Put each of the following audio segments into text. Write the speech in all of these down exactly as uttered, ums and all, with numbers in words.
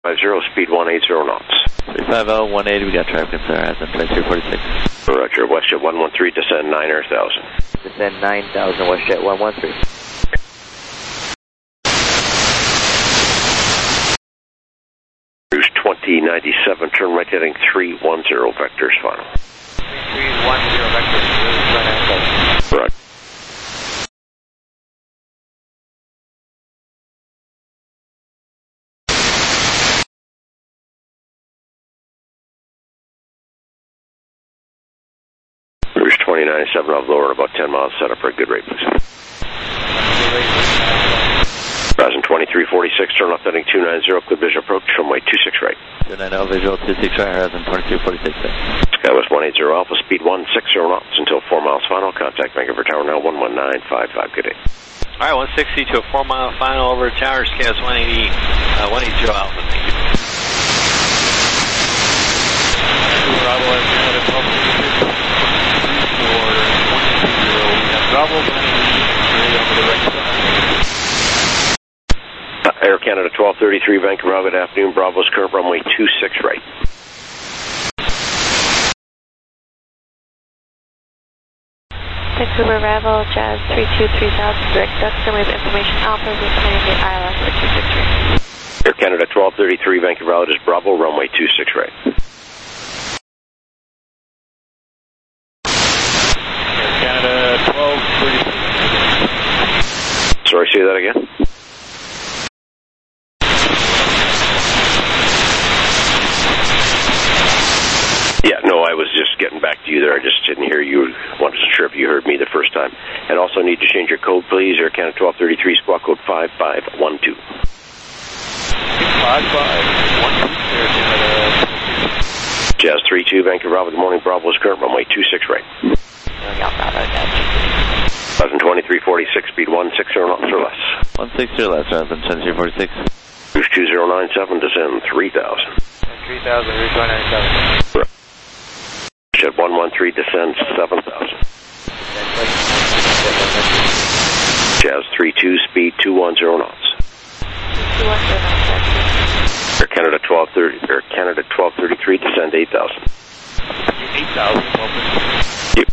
zero, speed one eighty knots. three five zero, one eighty, we got traffic in Sierra Horizon, twenty-three forty-six. Roger, WestJet one one three, descend nine thousand. Descend nine thousand, WestJet one one three. Cruise twenty ninety-seven, turn right heading three one zero, vectors final. three one zero, vectors, Roger. Cruise twenty ninety-seven, I'll lower about ten miles, set up for a good rate, please. Horizon twenty-three forty-six, turn left heading two nine zero, clear visual approach, runway two six right. two nine zero, visual two six right, Horizon twenty-three forty-six. Skywest one eighty Alpha, speed one sixty knots until four miles final. Contact Vancouver Tower now, one one nine five five, good day. Alright, one sixty to a four mile final over tower, Skywest one eighty, uh, one eighty Alpha, thank you. Bravo, as you had a twelve thirty-six, four one two zero, we have Bravo, one eighty, straight over the right side. Air Canada twelve thirty-three, Vancouver, good afternoon. Bravo's current runway two six right. Vancouver Bravo, Jazz three two three thousand, direct ducks, and we have information Alpha, route twenty-eight I L S for two six right. Air Canada twelve thirty-three, Vancouver, is Bravo, runway two six right. Air Canada twelve thirty-three. Sorry, say that again? Yeah, no, I was just getting back to you there. I just didn't hear you. Wasn't sure if you heard me the first time. And also need to change your code, please. Air Canada twelve thirty-three, squawk code five five one two. five five one two, Air Canada. Jazz three two, Vancouver, Bravo, good morning. Bravo's current runway two six right. Horizon twenty-three forty-six, speed one sixty knots or less. one sixty or less, Horizon twenty-three forty-six. Cruise two zero nine seven, descend three thousand. three thousand, route one ninety-seven. Jet one one three, descend seven thousand. Jazz three two, speed two one zero knots. Air Canada twelve thirty, Air Canada twelve thirty-three, descend eight thousand. eight thousand, yep.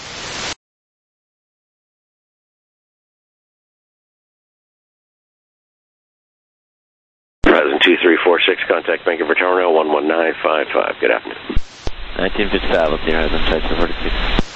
Horizon two three four six, contact Vancouver Tower now, one one nine five five, good afternoon. nineteen fifty-five, let's see, Horizon twenty-three forty-six.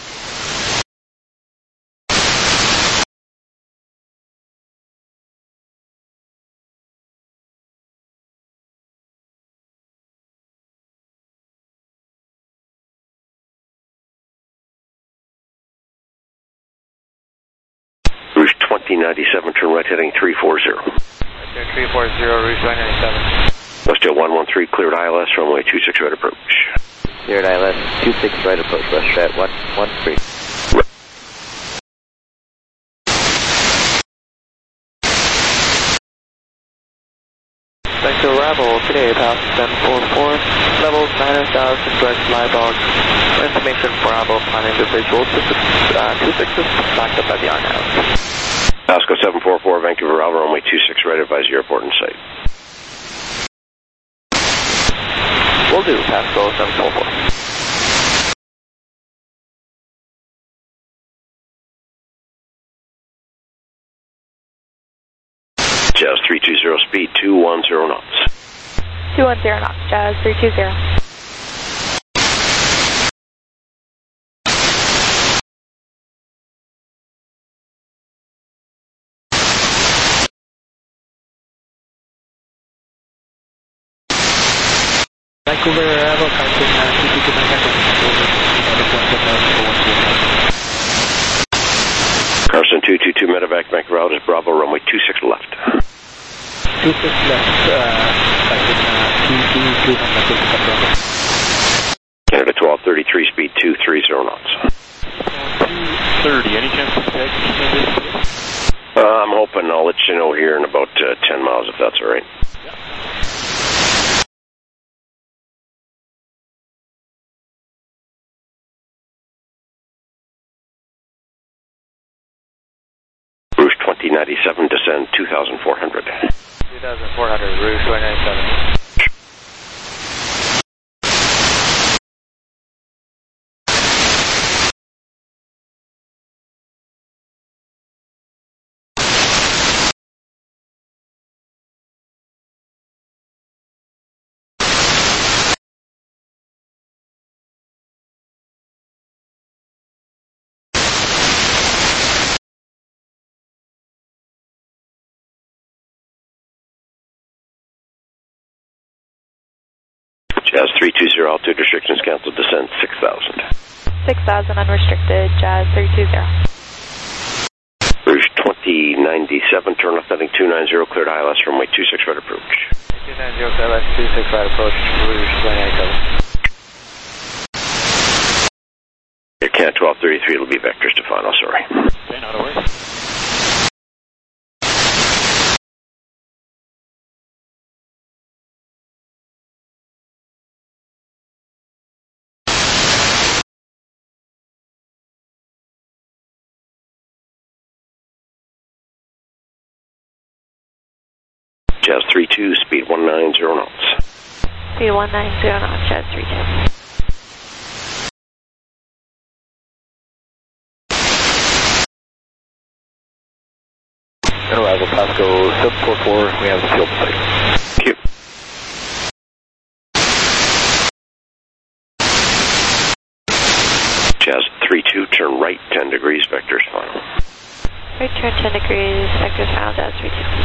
Rouge twenty ninety-seven, turn right heading three forty. three forty, route one ninety-seven. WestJet one one three, cleared I L S, runway two six right approach. Cleared I L S, two six right approach, WestJet one one three. Right. Vancouver Bravo, today pass seven four four, levels nine thousand, direct fly box. For information, Bravo, plan individual, uh, two sixes, backed up by the R now. Pasco seven four four, Vancouver Bravo, runway two six right, advise airport in sight. Will do, Pasco seven four four. Jazz three two zero, speed two one zero knots. two one zero knots, Jazz three two zero. Vancouver Bravo, counting uh, two two two Carson two two two, medevac, Vancouver Bravo, is Bravo, runway two six left. two six left, uh, counting uh, two two two, Canada twelve thirty-three, speed two three zero knots. two thirty, any chance of taxi? Uh, I'm hoping I'll let you know here in about uh, ten miles if that's alright. Rouge twenty ninety-seven, descend two thousand four hundred. two thousand four hundred, route one ninety-seven. Jazz three two zero, altitude restrictions canceled, descend six thousand. six thousand unrestricted, Jazz three two zero. Rouge twenty ninety-seven, turn left heading two nine zero, cleared I L S runway two six right approach. two nine zero, I L S two six right approach, Rouge twenty ninety-seven. Air Canada twelve thirty-three, it'll be vectors to final, sorry. Okay, not a worry. Jazz three two, speed one nine zero knots. Speed one nine zero knots, Jazz three two. Arrival Pasco seven four four, we have the field site. Thank you. Jazz three two, turn right ten degrees, vectors final. Right turn ten degrees, vectors final, Jazz three two.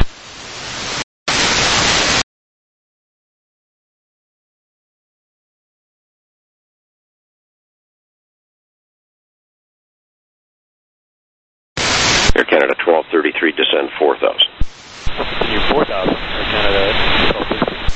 Air Canada twelve thirty-three, descend four thousand. Continue four thousand, Air Canada twelve thirty-three.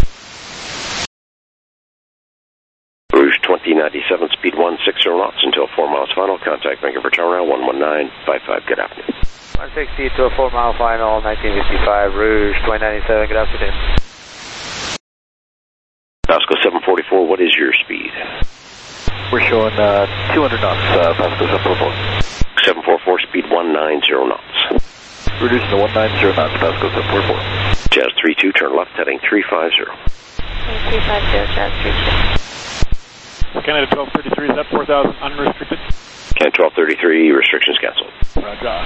Rouge twenty ninety-seven, speed one six zero knots until four miles final. Contact Vancouver Terminal one one nine five five. Good afternoon. one sixty to a four mile final, nineteen fifty-five, Rouge twenty ninety-seven, good afternoon. Pasco seven forty-four, what is your speed? We're showing uh, two hundred knots, uh, Pasco seven forty-four. seven forty-four, speed one nine zero knots. Reducing to one nine zero knots, Pasco seven forty-four. Jazz three two, turn left heading three five zero. three five zero, Jazz three two. Canada twelve thirty-three, is that four thousand unrestricted? Can twelve thirty-three, restrictions canceled. Roger.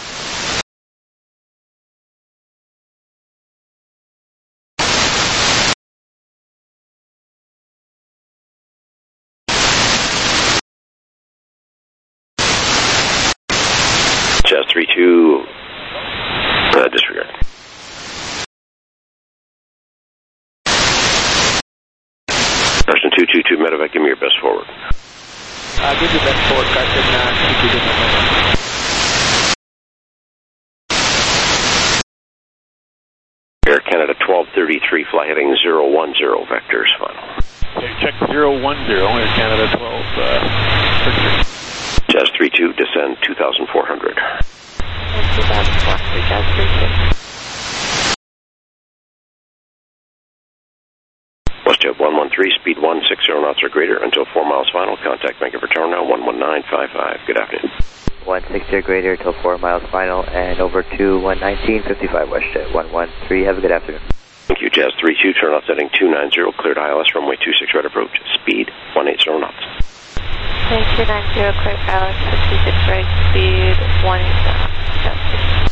Jazz three two, uh, disregard. Person two two two, medevac, give me your best forward. Uh, give your best forward, Carson, uh, two two two. Air Canada twelve thirty-three, fly heading zero one zero, vectors final. Okay, check zero one zero, Air Canada twelve thirty-three. Jazz three two, descend two thousand four hundred. two thousand four hundred, Jazz three two. WestJet one one three, speed one six zero knots or greater until four miles final. Contact Vancouver Terminal one one nine five five. Good afternoon. one sixty or greater till four miles final and over to one nineteen fifty-five WestJet one one three. Have a good afternoon. Thank you, Jazz three two, turn left heading two nine zero, cleared I L S, runway two six right approach, speed one eighty knots. Heading two nine zero, clear pilot, two six right, speed one eighty knots, Jazz three two.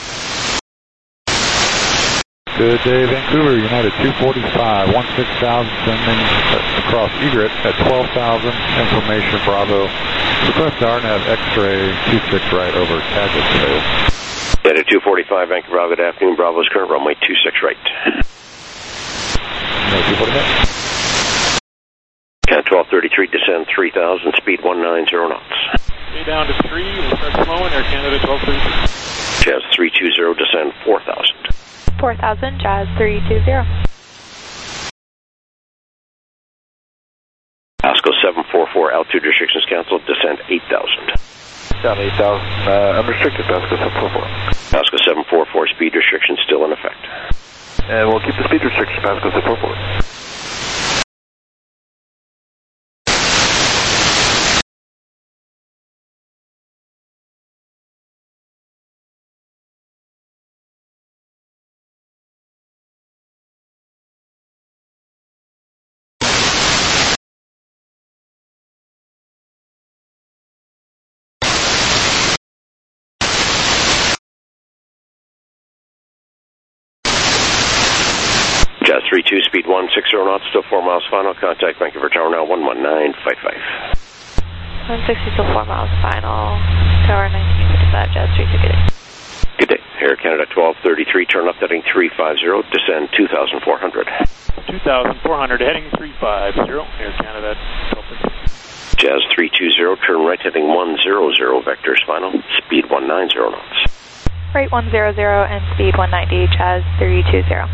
Good day, Vancouver, United two forty-five, one six thousand, sending across Egret at twelve thousand, information Bravo. Request R N A V X-ray two six right over Cadgett Trail. United two forty-five, Vancouver Bravo, good afternoon, Bravo's current runway two six right. No, two forty-five. Can twelve thirty-three, descend three thousand, speed one nine zero knots. Stay down to three, we'll start slowing, Air Canada twelve thirty-three. Jazz three two zero, descend four thousand. four thousand, Jazz three two zero. Pasco seven four four, altitude restrictions canceled, descend eight thousand. Down eight thousand, uh, unrestricted, Pasco seven four four. Pasco seven four four, speed restrictions still in effect. And we'll keep the speed restrictions, Pasco seven four four. Jazz three two, speed one six zero knots, still four miles final. Contact Vancouver Tower now one one nine five five. one sixty till four miles final, tower nineteen fifty-five, Jazz three two, good day. Good day. Air Canada twelve thirty-three, turn left heading three five zero, descend two thousand four hundred. two thousand four hundred, heading three five zero, Air Canada twelve thirty-three. Jazz three two zero, turn right heading one zero zero, vectors final, speed one nine zero knots. Right one zero zero and speed one ninety, Jazz three two zero.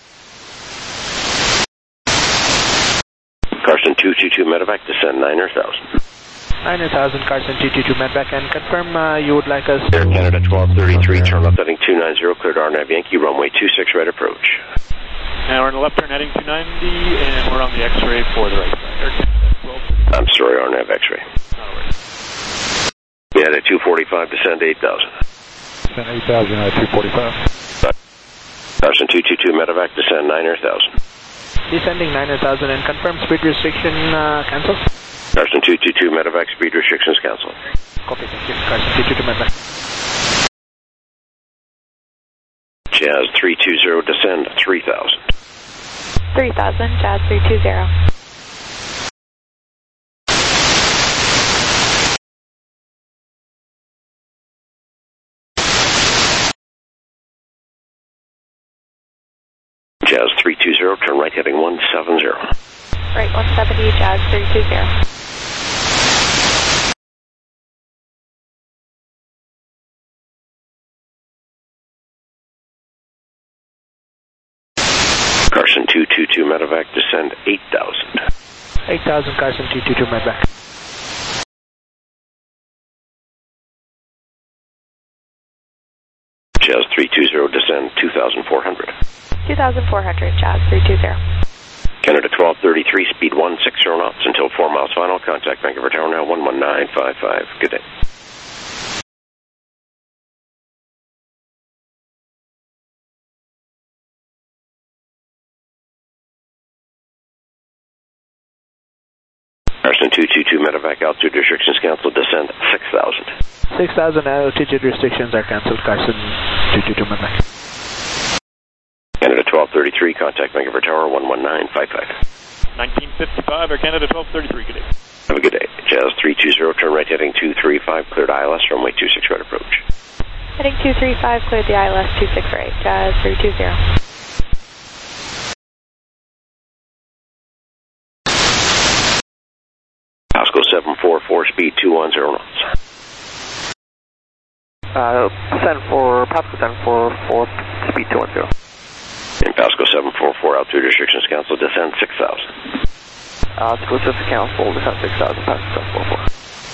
Carson two two two, medevac, descend niner thousand. niner thousand, Carson two two two, medevac, and confirm uh, you would like us... Air Canada twelve thirty-three, turn left heading two nine zero, cleared R N A V Yankee, runway two six, right approach. Now we're on the left turn heading two ninety, and we're on the X-ray for the right side. Air Canada twelve thirty-three. I'm sorry, R N A V X-ray. Not a worry. We had a two forty-five, descend eight thousand. Descend eight thousand at two forty-five. Carson two two two, medevac, descend niner thousand. Descending niner thousand and confirm speed restriction uh, cancel. Carson two two two, medevac, speed restrictions canceled. Copy, thank you. Carson two two two, medevac. Jazz three two zero, descend three thousand. three thousand, Jazz three two zero. Jazz three two zero, turn right heading one seven zero. Right one seventy, Jazz three two zero. Carson two two two, medevac, descend eight thousand. eight thousand, Carson two two two, medevac. Jazz three two zero, descend two thousand four hundred. two thousand four hundred, Jazz three two zero. Canada twelve thirty-three, speed one six zero knots until four miles final. Contact Vancouver Tower now, one one nine five five. Good day. Carson two two two, medevac, altitude restrictions canceled, descend six thousand. six thousand altitude restrictions are cancelled, Carson two two two, medevac. Canada twelve thirty-three, contact Vancouver Tower, one one nine five five. nineteen fifty-five, Air Canada twelve thirty-three, good day. Have a good day. Jazz three two zero, turn right heading two three five, cleared I L S, runway two six, right approach. Heading two three five, cleared the I L S two six right, Jazz three two zero. Pasco seven four four, speed two one zero knots. Uh, send for, Pasco seven four four, speed two one zero. In Pasco seven four four, altitude restrictions canceled, descend six thousand. Uh, exclusive cancel, descend six thousand, Pasco seven four four.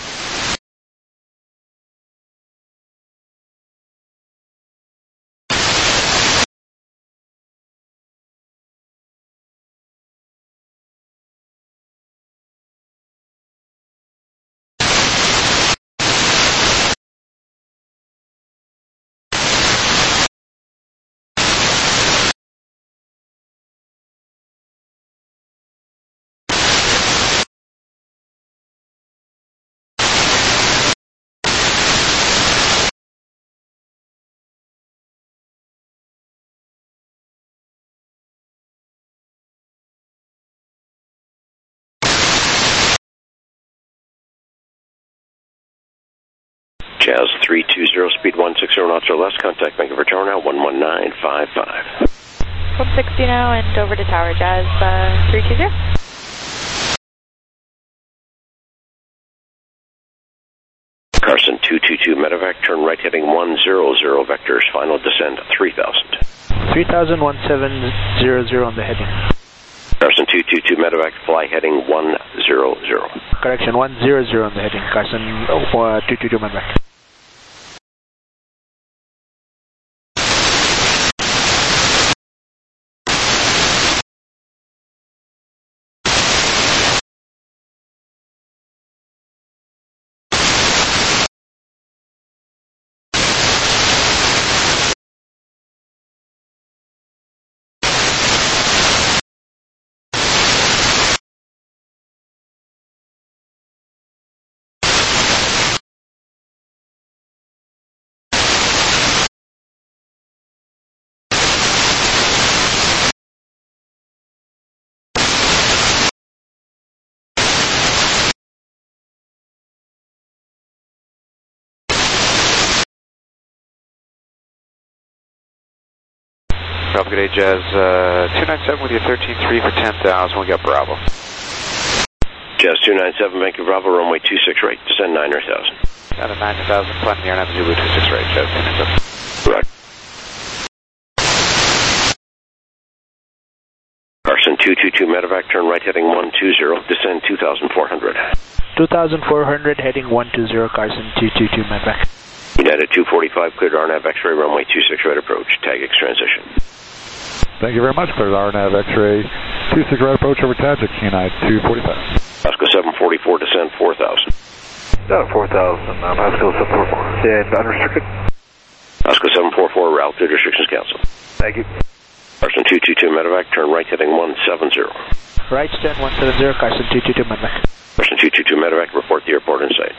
Jazz three two zero, speed one six zero knots or less, contact Vancouver Tower now, one one nine five five. one sixty now and over to Tower, Jazz uh, three two zero. Carson two two two, medevac, turn right heading one zero zero, vectors, final descend three thousand. three thousand, one seven zero zero on the heading. Carson two two two, medevac, fly heading one zero zero. Correction, one zero zero on the heading, Carson uh, two two two, medevac. Bravo, good day, Jazz. Uh, two nine seven with you, thirteen three for ten thousand. We got Bravo. Jazz two nine seven, Vancouver Bravo, runway two six right, descend nine thousand. Got a nine thousand, climbing the air, Zulu two six right, Jazz two nine seven. Right. Carson two two two, medevac, turn right heading one two zero, descend two thousand four hundred. two thousand four hundred, heading one two zero, Carson two two two, medevac. United two forty-five, cleared R N A V X-ray, runway two six right approach, tag X transition. Thank you very much. Cleared R N A V X-ray, two six right approach over Tajik, United two forty-five. Pasco seven forty-four, descend four thousand. Down four thousand, uh, Pasco seven forty-four. Yeah, unrestricted. Pasco seven forty-four, altitude restrictions canceled. Thank you. Carson two two two, medevac, turn right heading one seven zero. Right stand one seven zero, Carson two two two, medevac. Carson two two two, medevac, report the airport in sight.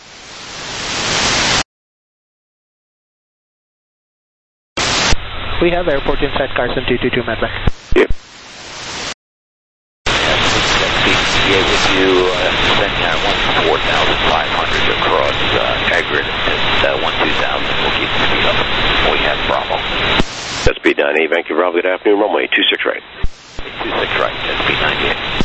We have airport inside, Carson two two two, medevac. Yep. Yeah, with you, uh, sending out one four thousand five hundred across uh, Egret at uh, one two thousand. We'll keep the speed up. We have Bravo. That's speed ninety-eight, Vancouver Bravo, good afternoon, runway two six right. two six right, that's speed ninety-eight.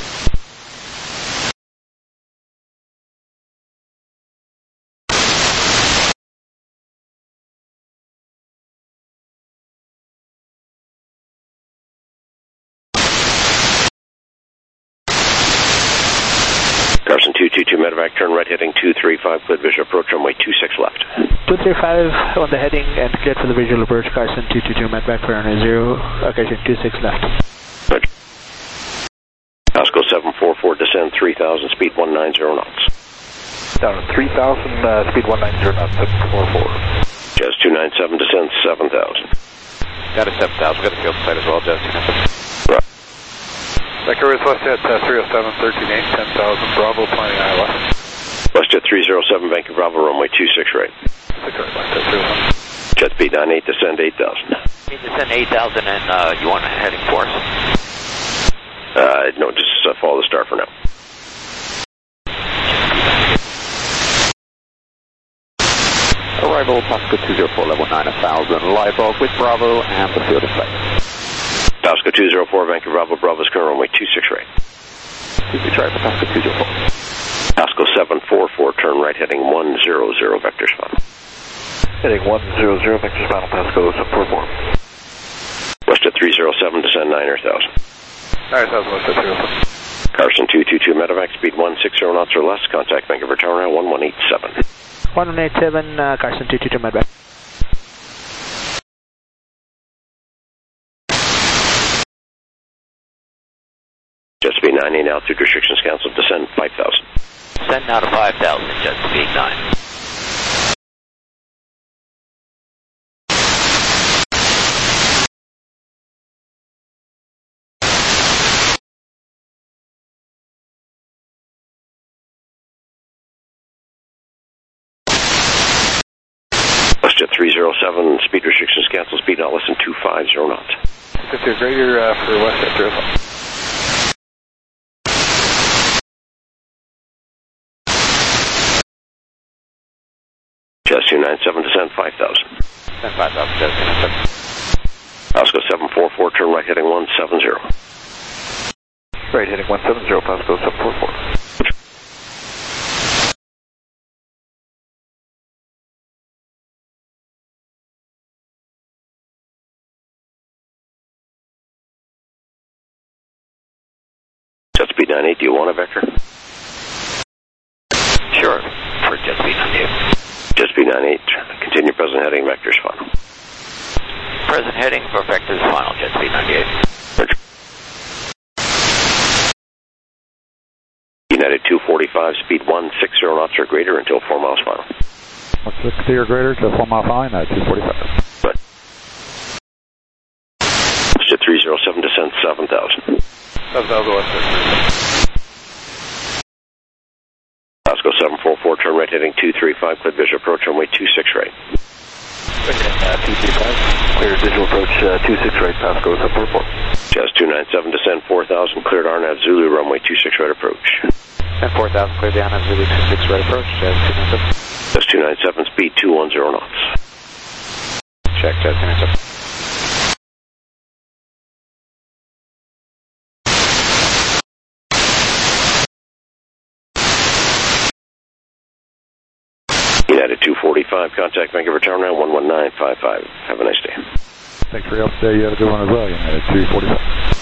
Carson two two two, medevac, turn right heading two three five, cleared visual approach, runway two six left. two three five on the heading and cleared for the visual approach, Carson two two two, medevac for runway zero, occasion two six left. Right. Pasco seven forty-four, descend three thousand, speed one nine zero knots. Down to three thousand, uh, speed one nine zero knots, seven four four. Jazz two nine seven, descend seven thousand. Got a seven thousand, got a field site as well, Jazz two nine seven. Right. Vancouver Westjet uh, three oh seven, thirteen eight, ten thousand, Bravo, planning Iowa. Westjet three oh seven, Vancouver Bravo, runway two six right. six right, Westjet three oh seven. Jet speed ninety-eight, descend eight thousand. You descend eight thousand and uh, you want a heading for us? Uh, no, just uh, follow the star for now. Arrival, Pasco two zero four, level nine thousand, live log with Bravo and the field in sight. Pasco two zero four, Vancouver Bravo, Bravo's current runway two six right. two six right for Pasco two zero four. Pasco seven forty-four, turn right heading one zero zero, vector final. Heading one zero zero, vector final, Pasco seven forty-four. Westjet three oh seven, descend nine thousand. nine thousand, Westjet three oh seven. Carson two two two, medevac, speed one six zero knots or less, contact Vancouver Tower now one one eight seven. one one eight seven, uh, Carson two two two, medevac. Jet speed ninety-eight, altitude restrictions canceled, descend five thousand. Send now to five thousand, jet speed nine. Westjet three oh seven, speed restrictions canceled, speed not less than two five zero knots. fifty greater uh, for Westjet three oh seven. Jet two nine seven, descend five thousand. Descend five thousand, Jazz two nine seven. Pasco seven forty-four, turn right heading one seven zero. Right, heading one seven zero, Pasco seven forty-four. Jet speed ninety-eight, do you want a vector? Sure, for jet speed ninety-eight. Jet speed ninety-eight, continue present heading, vectors final. Present heading for vectors final, jet speed ninety-eight. United two forty-five, speed one six zero knots or greater until four miles final. one sixty or greater to four mile final, United two forty-five. Right. Jet three oh seven, descend seven thousand. seven thousand, Westjet. Pasco seven forty-four, turn right heading two three five, cleared visual approach, runway two six right. Uh, two three five, cleared visual approach, uh, two six right, Pasco seven forty-four. Jazz two nine seven, descend four thousand, cleared R N A V Zulu, runway two six right approach. Descend four thousand, cleared down on Zulu two six right approach, Jazz two nine seven. Jazz two nine seven, speed two one zero knots. Check, Jazz two nine seven. United two forty-five, contact Vancouver Tower now, one one nine five five. Have a nice day. Thanks for your help today. You have a good one as well, United two forty-five.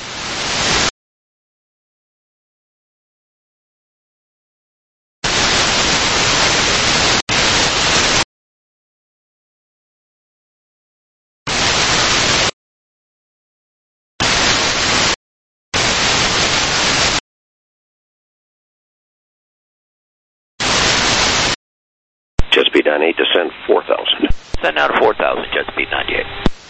Jet speed nine eight, descend four thousand. Send out four thousand, jet speed ninety-eight.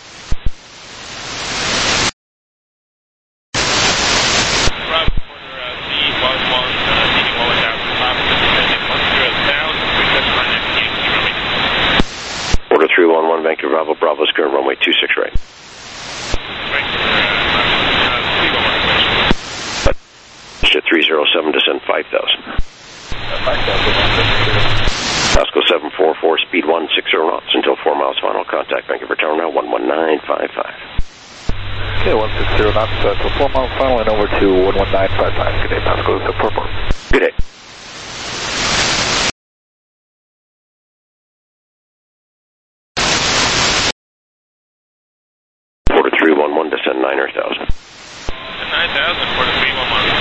Bravo, quarter uh, C one one, uh, leading one thousand five hundred, descending one zero thousand, request for an F D X runway. Order three one one, Vancouver Bravo, Bravo's current runway two six right. Vancouver, uh, three one one, request. Jet three zero seven, descend five thousand. five thousand. Pasco seven four four, speed one six zero knots until four miles final. Contact Vancouver Tower now, one one nine five five. Okay, one six zero knots uh, to four miles final and over to one one nine five five. Good day, Pasco seven four four. Good day. Order three one one, descend nine thousand. nine thousand, quarter three one one.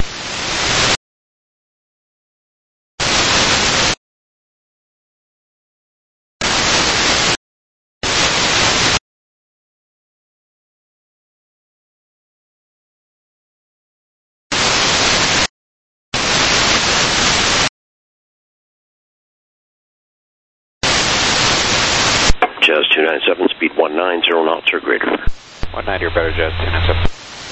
Jazz two nine seven, speed one nine zero knots or greater. one ninety or better, Jazz two nine seven.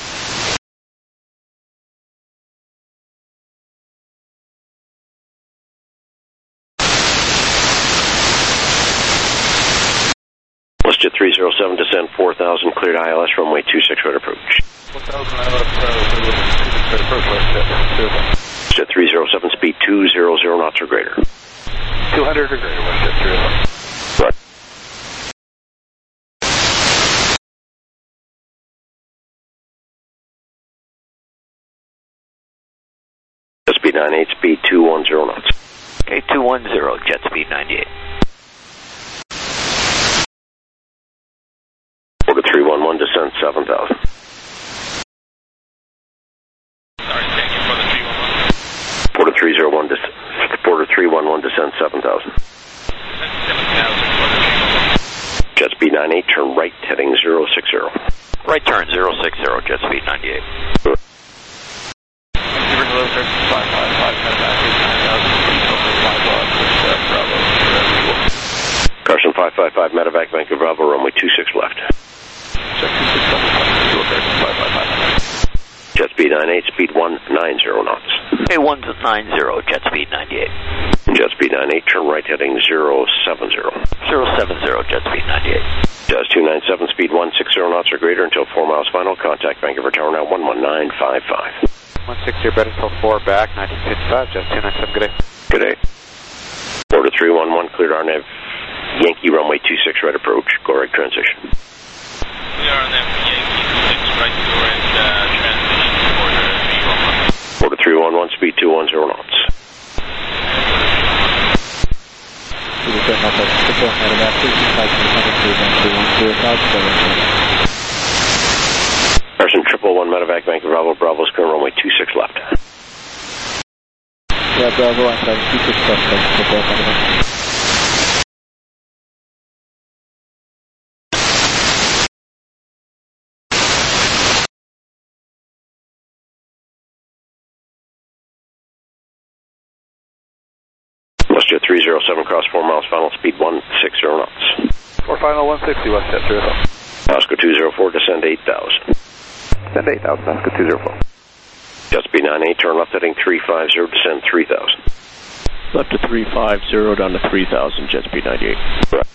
Jet three zero seven, descend four thousand, cleared I L S, runway two six right approach. four thousand, I L S, uh, two six right approach, West Jet three zero seven, speed two hundred knots or greater. two hundred or greater, West Jet three zero seven. Right. Jet speed nine eight, speed two one zero knots. Okay, two one zero, jet speed ninety-eight. Order three one one, descend seven thousand. Sorry, thank you for the three one one. Order three zero one, des- Order three one one, descend seven thousand. seven thousand, quarter three one one. Jet speed nine eight, turn right, heading zero six zero. Right turn, zero six zero, jet speed ninety-eight. Vancouver Hello, Texas five five five, Medevac nine thousand, over five blocks, uh, Bravo, Carson five five five, Medevac, Vancouver Bravo, runway two six left. Check two six double five, two Carson five five five. Jet speed nine eight, speed one nine zero knots. Okay, one nine zero, jet speed ninety-eight. Jet speed nine eight, turn right, heading zero seven zero. zero seven zero, jet speed ninety-eight. Jazz two nine seven, speed one six zero knots or greater until four miles final. Contact Vancouver Tower now, one one nine five five. one six zero, better until four, back, nineteen fifty-five, Jazz two nine seven, good day. Good day. Order three one one, cleared R N A V, Yankee runway two six right approach, go right transition. We are on the Yankee two six right direct uh, transition to order three one one. Order three one one, speed two one zero knots. Carson triple one, Medevac, Vancouver Bravo, Bravo's current runway two six left. Yeah, Bravo, I'm sorry, two six left, WestJet three zero seven, cross four miles final, speed one six zero knots. four final one sixty, WestJet three zero seven. Pasco two zero four, descend eight thousand. Send eight thousand, Pasco two zero four. Jet speed nine eight, turn left heading three five zero, descend three thousand. Left to three five zero, down to three thousand, jet speed ninety-eight. Right.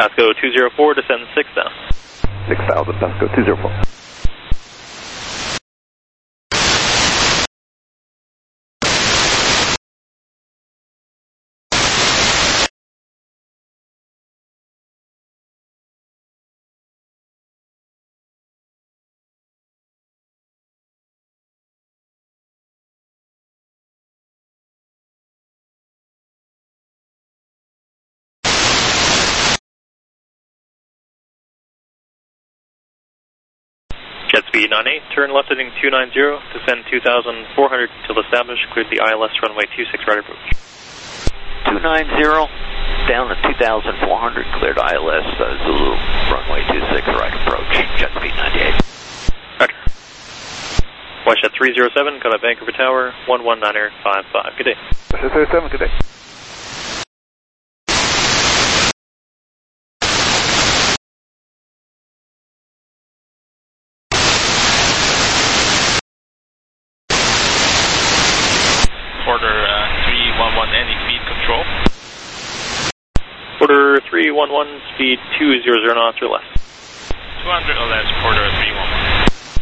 Pasco two zero four, descend six thousand. six thousand, Pasco two zero four. Jet speed nine eight, turn left heading two nine zero, descend two thousand four hundred till established, cleared the I L S runway two six right approach. two nine zero, down to two thousand four hundred, cleared I L S, uh, Zulu, runway two six right approach, jet speed ninety-eight. Roger. Westjet three zero seven, cut up Vancouver Tower, one one niner five five, good day. Westjet three zero seven, good day. Order uh, three one one, any speed control? Order three one one, speed two hundred knots or less. two hundred or less, order three one one.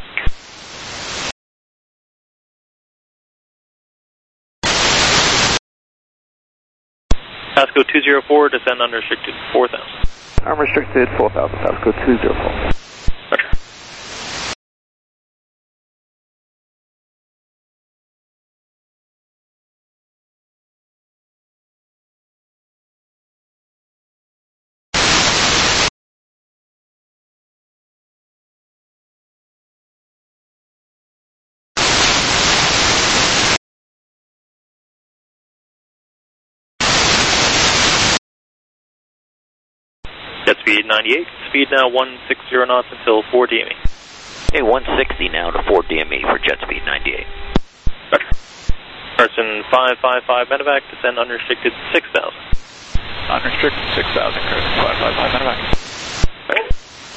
Pasco two zero four, descend unrestricted four thousand. Unrestricted four thousand, Pasco two zero four. Roger. Jet speed ninety-eight, speed now one sixty knots until four D M E. Okay, one sixty now to four D M E for jet speed ninety-eight. Roger. Carson five five five medevac, descend unrestricted six thousand. Unrestricted six thousand, Carson five five five medevac. Right.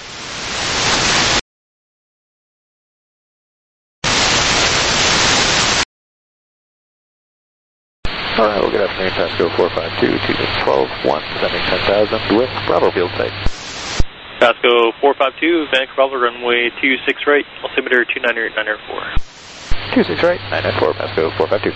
Alright, well, good afternoon, Pasco four five two, two twelve, one, descending ten thousand with Bravo field site. Pasco four five two, Vancouver Bravo, runway two six right, altimeter two nine eight nine four. two six right, nine nine four, Pasco four five two.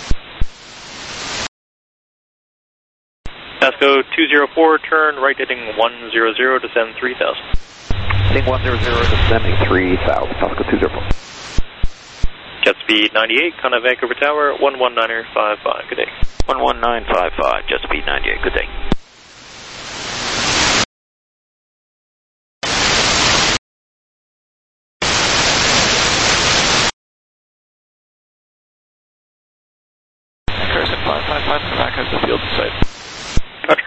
Pasco two zero four, turn right heading one zero zero, descend three thousand. Heading one zero zero, descending three thousand, Pasco two zero four. Jet speed ninety-eight, Contact Vancouver Tower, one one niner five five, good day. one one nine five five, jet speed ninety-eight, good day. Carson five five five medevac has the field in sight. Roger.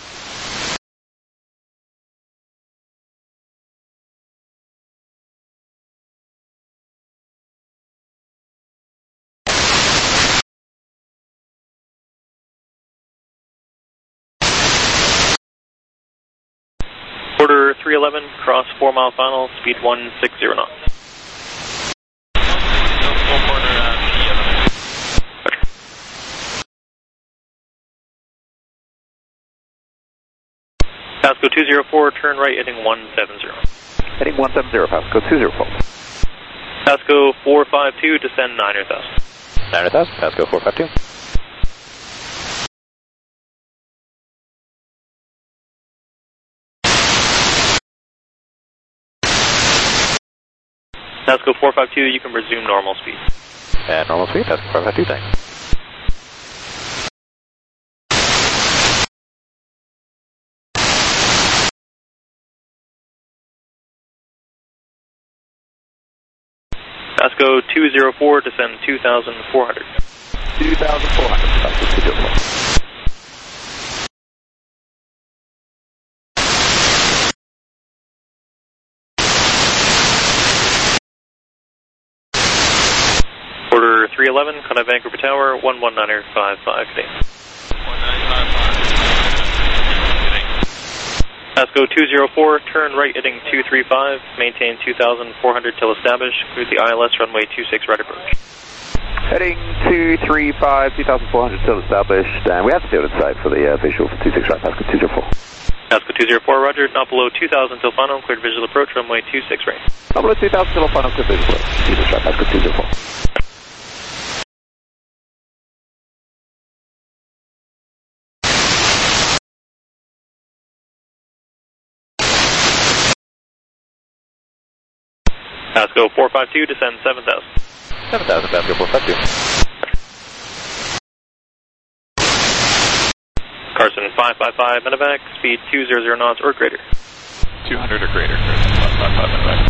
Order three eleven, cross four mile final, speed one sixty knots. Pasco two zero four, turn right heading one seven zero. Heading one seven zero, Pasco two zero four. Pasco four five two, descend nine thousand. nine thousand, Pasco four five two. Pasco four five two, you can resume normal speed. And normal speed, Pasco four five two, thanks. Pasco two zero four, descend two thousand four hundred. two thousand four hundred, Pasco two zero four. Order three eleven, Contact Vancouver Tower, one one niner five five, good day. one nine five five. Pasco two zero four, turn right heading two three five, maintain two thousand four hundred till established, clear the I L S runway two six right approach. Heading two three five, two thousand four hundred till established, and we have the field in sight for the uh, visual for two six right, Pasco two zero four. Pasco two zero four, roger, not below two thousand till final, cleared visual approach, runway two six right. Not below two thousand till final, cleared visual approach. two six right, Pasco two zero four. Pasco four five two, descend seven thousand. seven thousand, Pasco four five two. Carson five five five, medevac, speed two hundred knots or greater. two hundred or greater, Carson five five five, medevac.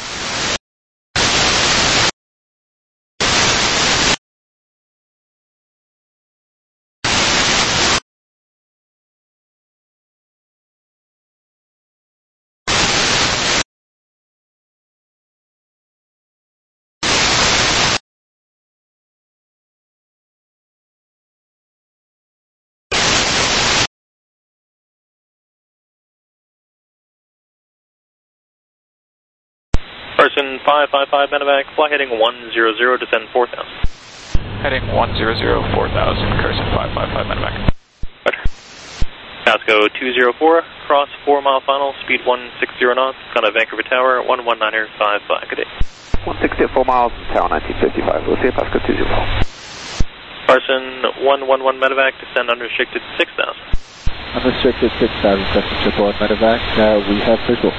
Carson five five five, medevac, fly heading one hundred, descend four thousand. Heading one hundred, four thousand, Carson five five five, medevac. Roger. Pasco two zero four, cross four mile final, speed one sixty knots, kind of Vancouver Tower, one one nine five five, good day. one sixty at four miles, Tower nineteen fifty-five, we'll see you, Pasco two zero four. Carson one one one, medevac, descend unrestricted six thousand. Unrestricted six thousand, Carson triple one, medevac, uh, we have visual.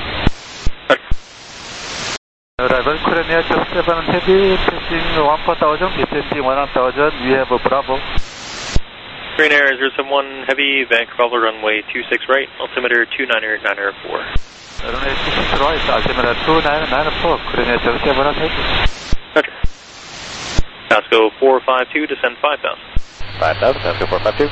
Arrival Korea seven heavy, passing one four thousand, descending one thousand, we have a Bravo. Green Air zero seven one, heavy, Vancouver runway two six right, altimeter two nine nine four. Runway two six right, altimeter two nine nine four, Korea seven heavy. Roger. Pasco four five two, descend five thousand. five thousand, Pasco four five two.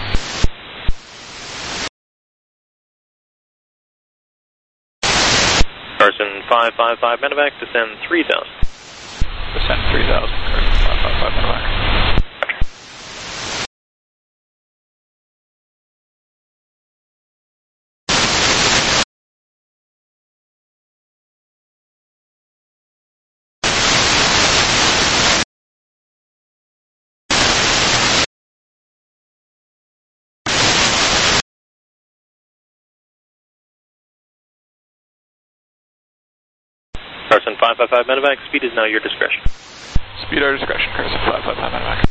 Carson five five five, medevac, descend three thousand. Descend three thousand, Carson five five five, medevac. Carson five five five, medevac, speed is now your discretion. Speed our discretion, Carson five five five, medevac.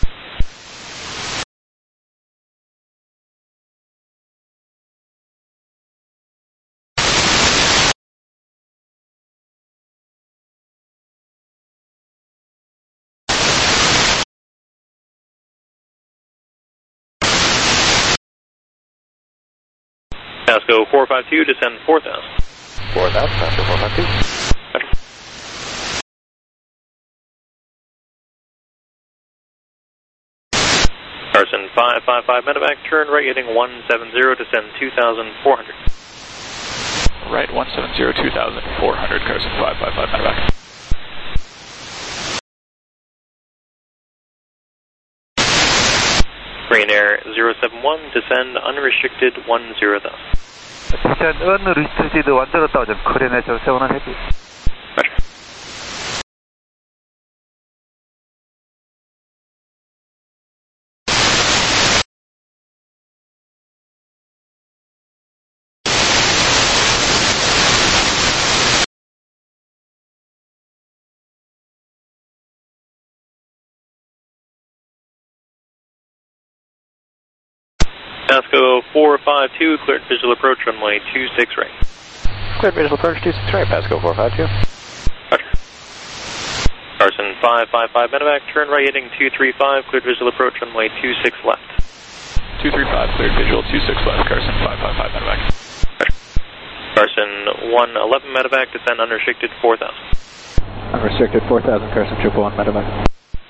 Pasco four five two, descend four thousand. four thousand, Pasco four five two. Carson five five five, medevac, turn right heading one seven zero, descend two thousand four hundred. Right one seven zero, two thousand four hundred, Carson five five five, medevac. Green Air zero seven one, descend unrestricted one zero thousand. Descend unrestricted one zero thousand, Korea seven heavy. Roger. Pasco four five two, cleared visual approach, runway two six right. Cleared visual approach two six right, Pasco four five two. Roger. Carson five five five, medevac, turn right heading two three five, cleared visual approach, runway two six left. two three five, cleared visual two six left, Carson five five five, medevac. Roger. Carson one eleven, medevac, descend unrestricted four thousand. Unrestricted four thousand, Carson triple one, medevac.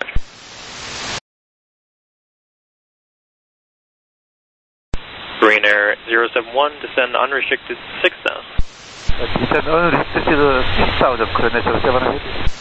Green Air zero seven one, descend unrestricted six thousand. Descend unrestricted six thousand, Korea seven heavy.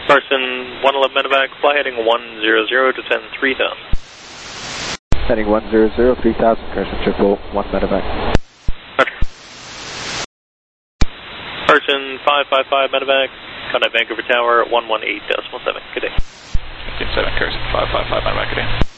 Carson, one eleven medevac, fly heading one hundred, descend three thousand. Heading one hundred, three thousand, Carson, triple one medevac. Carson, five five five medevac, contact Vancouver Tower, one one eight decimal seven. Good day. fifteen seven, Carson, five five five medevac, good day.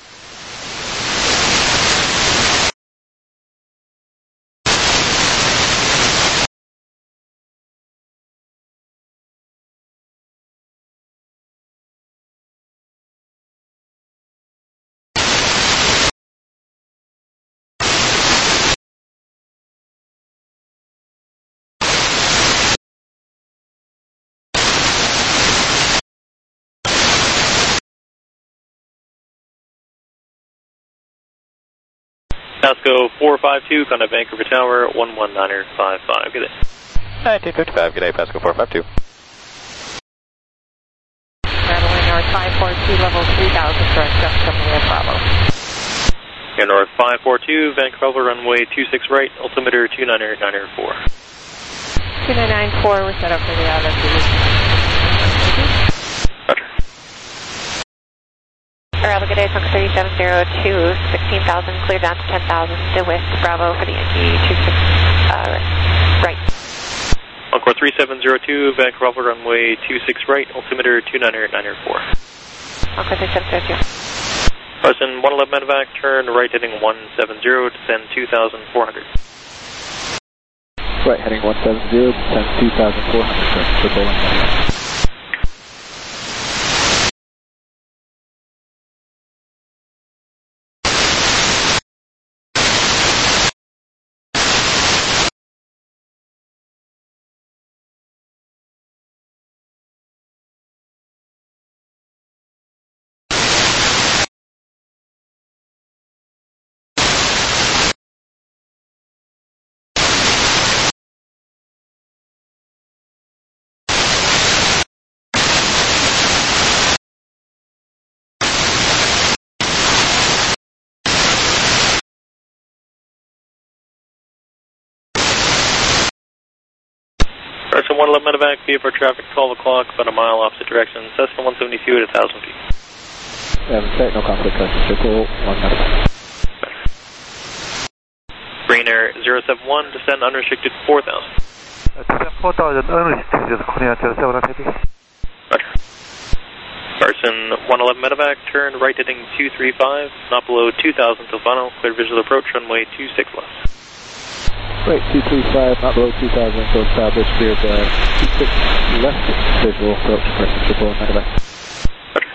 Pasco four five two, contact Vancouver Tower, one one nine five five. Good day. nineteen fifty-five, good day, Pasco four five two. Traveling North five four two, level three thousand, direct custom with Bravo. Air North five four two, Vancouver runway two six right, altimeter two nine nine four. two nine nine four, we're set up for the I L S. Bravo, good day, Funk thirty-seven oh two, sixteen thousand, clear down to ten thousand, to West Bravo for the N G two six, uh, right. Encore three seven zero two, Vancouver runway two six right, altimeter two nine nine four. Encore three seven zero two. Carson, one eleven medevac, turn right heading one seven zero, descend two thousand four hundred. Right, heading one seven zero, descend two thousand four hundred, Carson, triple one medevac. Carson, one eleven medevac, V F R traffic, twelve o'clock, about a mile opposite direction, Cessna one seventy-two at one thousand feet. Seven, set, no conflict, Carson, triple one medevac. Green Air zero seven one, descend unrestricted four thousand. Descend four thousand, unrestricted, Korean zero seven one heavy. Roger. Carson, one eleven medevac, turn right heading two three five, not below two thousand till final, clear visual approach, runway two six left. Right, two three five, not below two thousand, so established, cleared uh, two six left, visual approach, Carson, triple one medevac. Roger.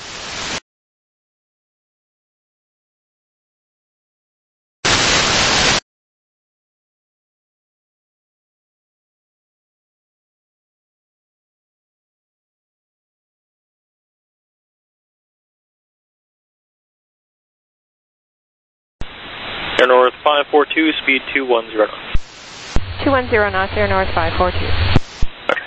Air North five four two, speed two one zero knots. two one zero knots, Air North five four two. Okay.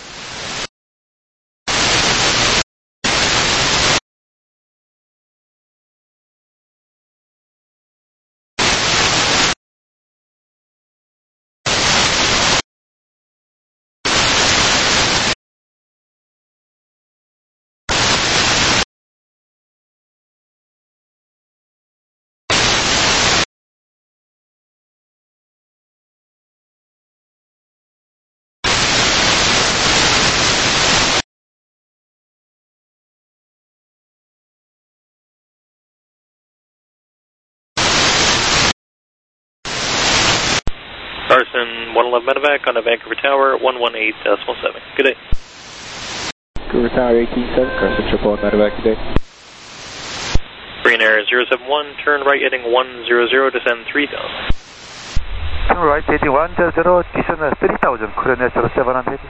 Carson, one eleven medevac on a Vancouver Tower, one one eight decimal seven. Good day. Vancouver Tower eighteen seven, Carson, triple one medevac, good day. Green Air zero seven one, turn right heading one zero zero, descend three thousand. Turn right heading one zero zero, descend three thousand, Korean zero seven one heavy.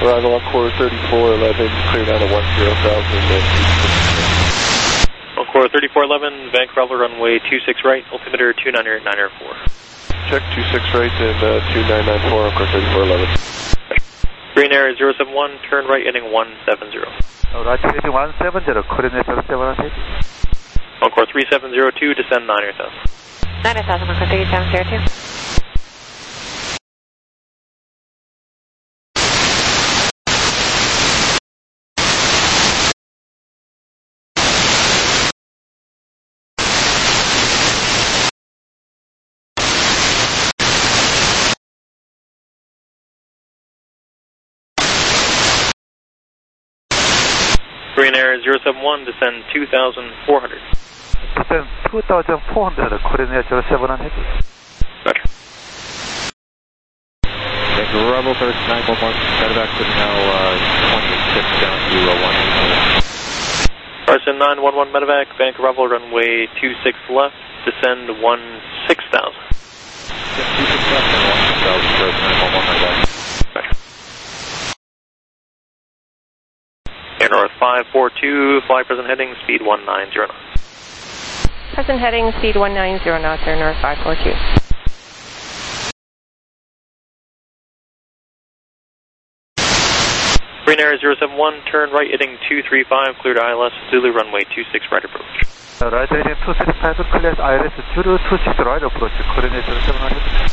Arrival on core thirty-four eleven, clear down to one zero thousand. Encore thirty-four eleven, Vancouver runway two six right, altimeter two nine nine four. Check two six right and uh, two nine nine four, Encore thirty-four eleven. Green Air zero seven one, turn right heading one seven zero. Right heading one seven zero, coordinate seven eight. Encore three seven zero two, descend nine thousand. nine thousand, Encore three seven zero two. Green Air zero seven one, descend two thousand four hundred. Descend two thousand four hundred, coordinate zero seven one heavy. Roger. Thank you, Rebel, thirty-nine one one, medevac to now uh, twenty-six down to uh, one eight. Carson nine one one medevac, Vancouver Bravo, runway two six left, descend one six thousand. two six left and one six thousand, Carson nine one one medevac. Roger. Air North five four two, fly present heading, speed one nine zero knots. Present heading, speed one nine zero knots, Air North five four two. Green Air zero seven one, turn right heading two three five, cleared I L S, Zulu runway two six right approach. Right heading two six five, cleared I L S, Zulu two six right approach, coordinate zero seven one heavy.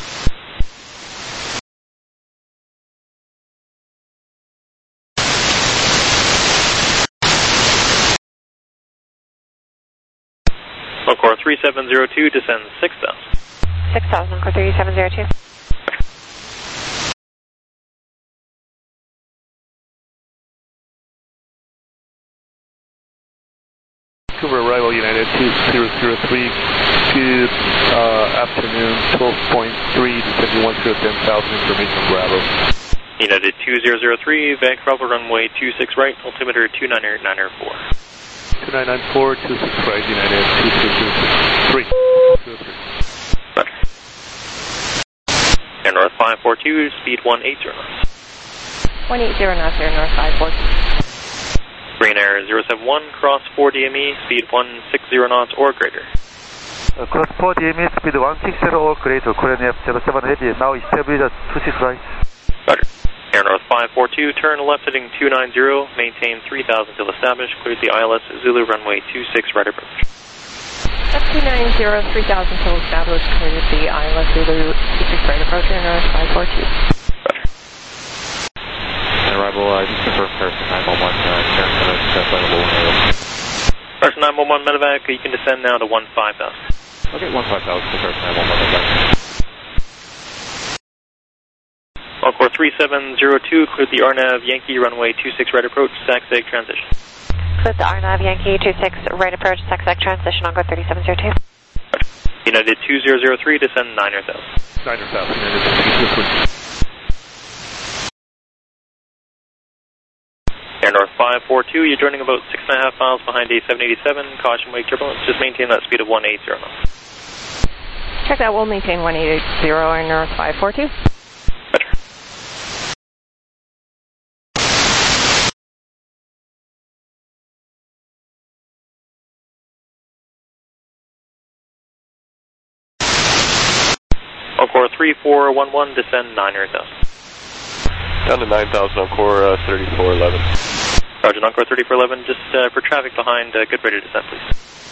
Encore three seven zero two, descend six thousand. six thousand, Encore three seven zero two. Vancouver arrival United two zero zero three, good uh, afternoon, twelve point three, descending one zero ten thousand, information Bravo. United two zero zero three, Vancouver runway two six right, altimeter two nine nine four. two nine nine four, two six right, United two zero zero three. Roger. Air North five four two, speed one eight zero knots. one eight zero knots, Air North five four two. Green Air zero seven one, cross four D M E, speed one six zero knots or greater. Uh, cross four D M E, speed one six zero or greater, coordinate zero seven heavy, now establish at two six right. Roger. Air North five four two, turn left heading two nine zero, maintain three thousand till established, cleared the I L S Zulu runway two six right approach. At two nine zero, three thousand till established, cleared the I L S Zulu two six right approach, Air North five four two. Roger. Arrival, uh, just confirm Carson nine one one, uh, turn to the level one. Carson nine one one medevac, you can descend now to one five thousand. Okay, one five thousand to Carson nine one one medevac. Encore three seven zero two, cleared the R NAV Yankee runway two six right approach, SAC-SEG transition. Cleared the R NAV Yankee two six right approach, SAC-SEG transition, Encore thirty seven zero two. United two zero zero three, descend nine thousand. nine thousand, United two zero zero three. Air North five four two, you're joining about six and a half miles behind A seven eighty-seven, caution wake turbulence, just maintain that speed of one eight zero knots. Check that, we'll maintain one eight zero, Air North five four two. Roger. Encore three four one one, descend nine thousand. Down to nine thousand, Encore uh, thirty-four eleven. Roger, Encore thirty-four eleven, just uh, for traffic behind, uh, good rate of descent, please.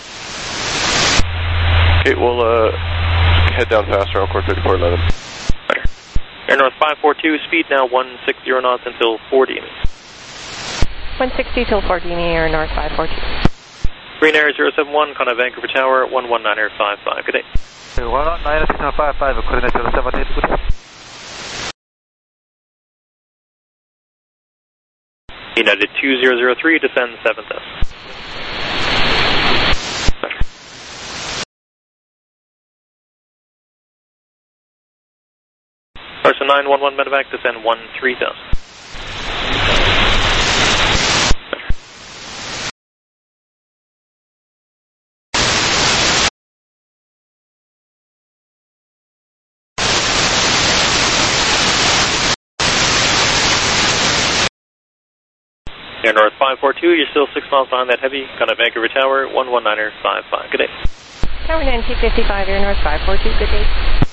Okay, we'll uh, head down faster, Encore thirty-four eleven. Roger. Air North five four two, speed now one six zero knots until four D M E. one sixty till four D M E, Air North five four two. Green Air zero seven one, Contact Vancouver Tower, one one nine five five, good day. one one nine five five, coordinate zero seven eight, good day. United two zero zero three, descend seven thousand. Carson nine one one medevac, descend one three thousand. Air North five four two, you're still six miles behind that heavy. Contact Vancouver Tower, one one niner five five. Good day. Tower nineteen fifty-five, Air North five four two, good day.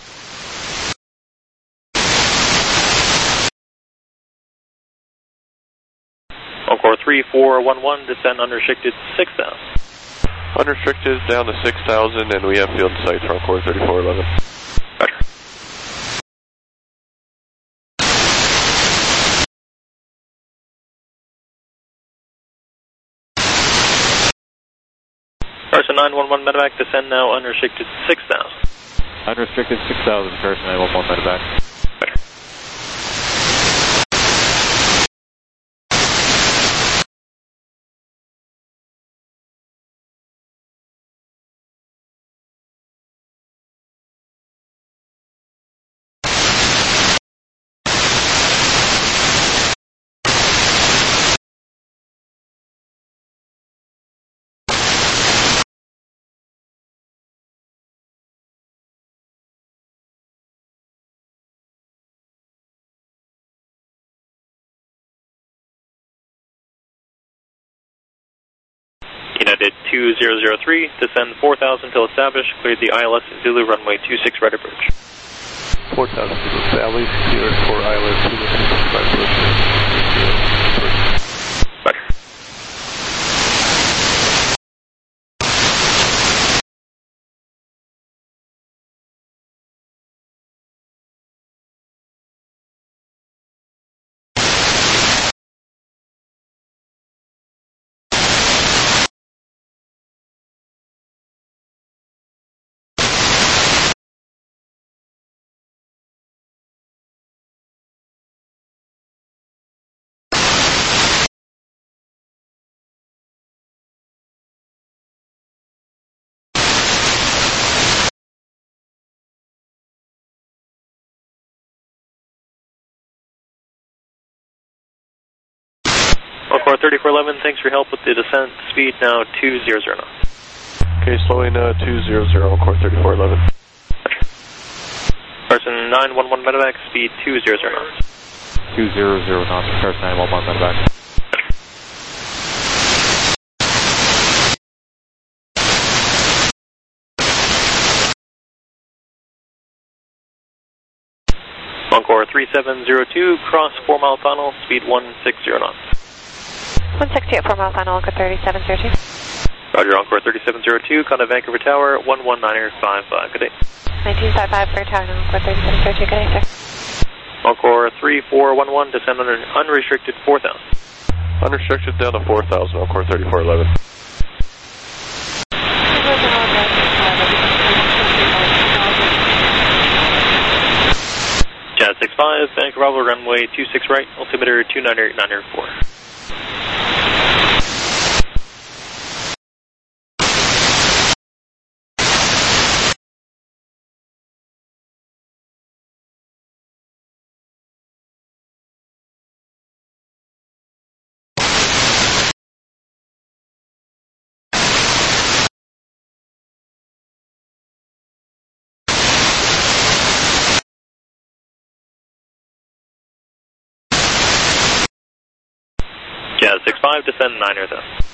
Encore three four one one, descend unrestricted six thousand. Unrestricted down to six thousand, and we have field sights for Encore thirty-four eleven. Roger. Carson nine one one medevac, descend now unrestricted six thousand. Unrestricted six thousand, Carson nine one one medevac. Roger. United two zero zero three, descend four thousand till established, cleared the I L S Zulu runway two six right approach. four thousand till established, cleared for I L S Zulu two six right approach. Roger. Encore thirty-four eleven, thanks for your help with the descent. Speed now two zero zero knots. Okay, slowing uh, two zero zero, Encore thirty-four eleven. Carson nine one one medevac, speed two zero zero knots. two zero zero knots, Carson nine one one medevac. Encore three seven zero two, cross four mile final, speed one six zero knots. one sixty at four mile final, Encore thirty-seven zero two. Roger, Encore thirty-seven zero two, contact Vancouver Tower, one one niner five five. Good day. nineteen fifty-five for Tower, Encore thirty-seven zero two. Good day, sir. Encore three four one one, descend under unrestricted four thousand. Unrestricted down to four thousand, Encore thirty-four eleven. Jazz six five, Vancouver Bravo, runway two six right, altimeter two niner niner four. Jazz six five, descend niner though.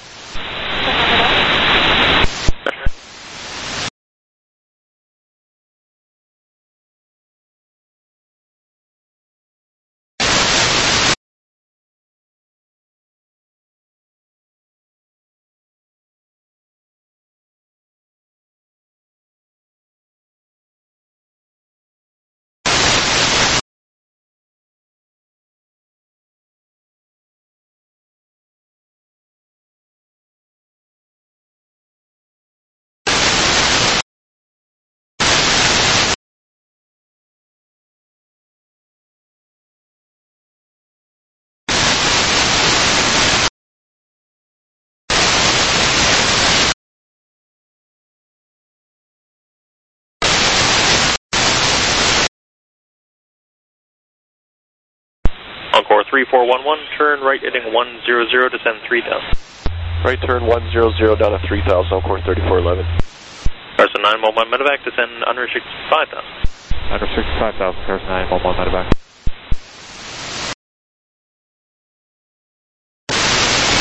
Encore three four one one, turn right heading one zero zero, descend three thousand. Right turn one zero zero down to three thousand, Encore thirty-four eleven. Carson nine one one medevac, descend unrestricted five thousand. Unrestricted five thousand, Carson nine one one medevac.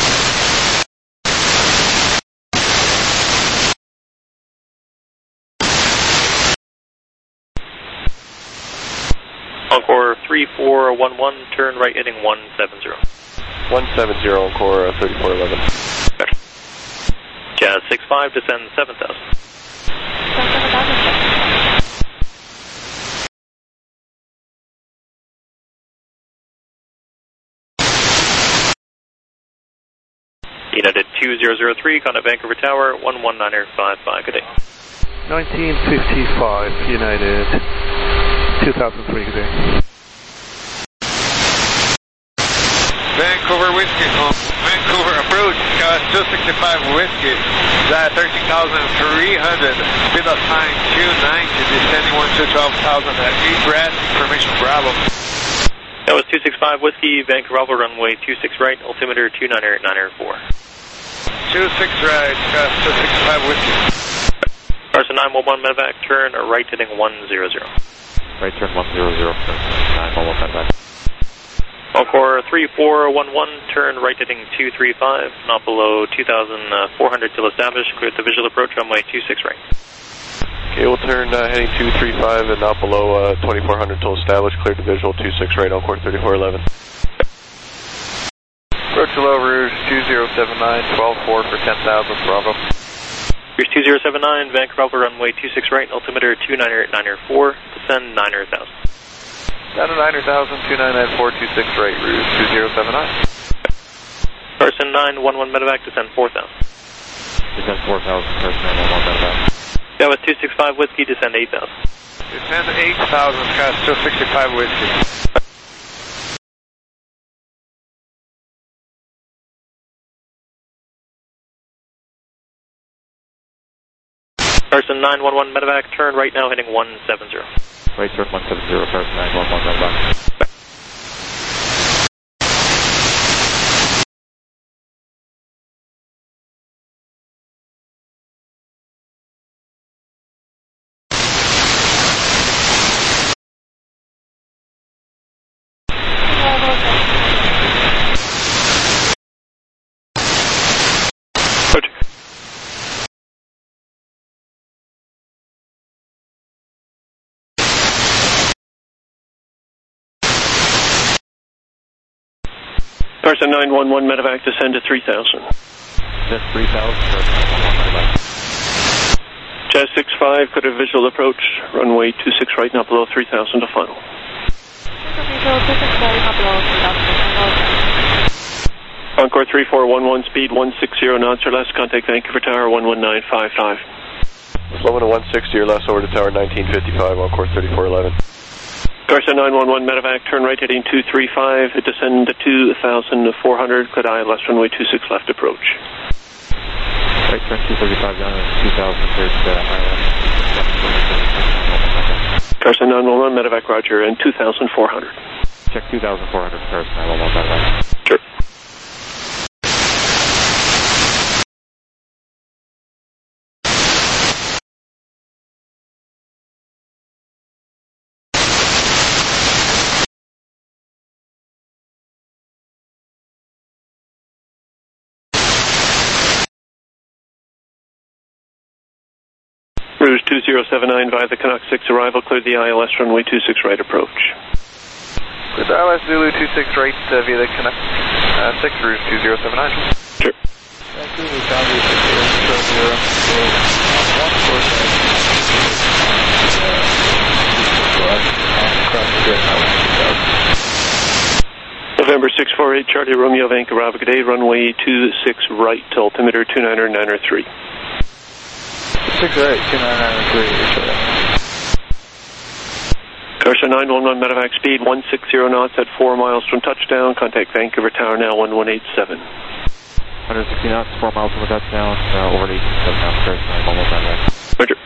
Encore three four one one, turn right heading one seven zero. one seven zero, Encore uh, thirty-four eleven. Jazz six five, descend seven thousand. seven thousand. United two zero zero three, contact Vancouver Tower, one one niner five five, good day. nineteen fifty-five, United, two thousand three, good day. Vancouver Whiskey, oh, Vancouver approach, uh, two sixty-five Whiskey, that thirteen thousand three hundred, speed of time two ninety, descending one to twelve thousand at egress, information Bravo. That was two six five Whiskey, Vancouver Bravo, runway two six right, altimeter two niner niner four. two six right, uh, two six five Whiskey. Carson nine one one medevac, turn right heading one zero zero. Right turn one zero zero, nine one one medevac. Encore three four one one, turn right heading two three five, not below two thousand four hundred till established, clear the visual approach, runway two six right. Okay, we'll turn uh, heading two three five and not below uh, twenty-four hundred till established, clear to visual two six right, Encore thirty-four eleven. Approach low Rouge two zero seven nine, twelve four for ten thousand, Bravo. Here's two zero seven nine, Vancouver Bravo, runway two six right, altimeter two niner niner four, descend niner thousand. Down to niner thousand, two nine nine four, two six right, Rouge two zero seven nine. Carson nine one one medevac, descend four thousand. Descend four thousand, Carson nine one one medevac. That was two six five Whiskey, descend eight thousand. Descend eight thousand, Scott, two sixty-five Whiskey. Carson nine one one medevac, turn right now heading one seven zero. Right turn one seven zero, Carson nine one one medevac. Carson nine one one medevac, descend to three thousand. Descend three thousand, Carson nine one one medevac. Jazz six five, could have visual approach, runway two six right, not below three thousand to final. Encore three four one one, speed one six zero knots or less, contact Vancouver Tower one one nine five five. Slowing to one sixty or less over to tower nineteen fifty-five, Encore thirty-four eleven. Carson nine one one medevac, turn right heading two three five, descend to two thousand four hundred, clear I L S runway two six left approach. Right turn two thirty-five down to two thousand, clear to I L S. Carson nine one one medevac, roger, and two thousand four hundred. Check two thousand four hundred, Carson nine one one medevac. Sure. Rouge two zero seven nine via the Canuck six arrival, cleared the I L S runway two six right approach. Cleared the I L S Zulu two six right uh, via the Canuck uh, six Rouge two zero seven nine. Sure. Vancouver County six zero zero one four seven. November six four eight, Charlie Romeo, Vancouver Bravo, good day, runway two six right, altimeter two niner niner three. six right, two nine nine three. Carson nine one one medevac, speed one six zero knots at four miles from touchdown. Contact Vancouver Tower now one one eight seven. one sixty knots, four miles from touchdown, uh, over eight seven knots, Carson nine one one medevac. Roger.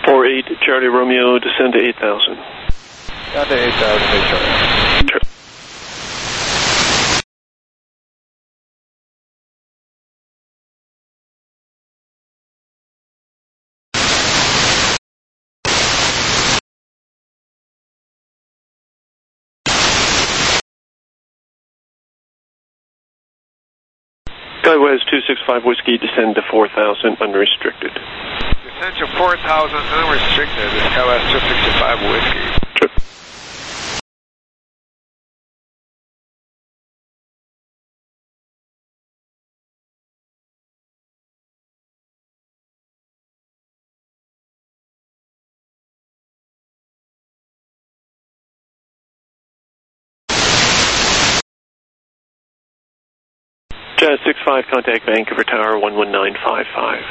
four eight, Charlie Romeo, descend to eight thousand. Down to eight thousand, eight Charlie. Sure. Skywest two six five Whiskey, descend to four thousand, unrestricted. Descend to four thousand, unrestricted, Skywest two six five Whiskey. Sure. Jazz six five, contact Vancouver Tower one one nine five five.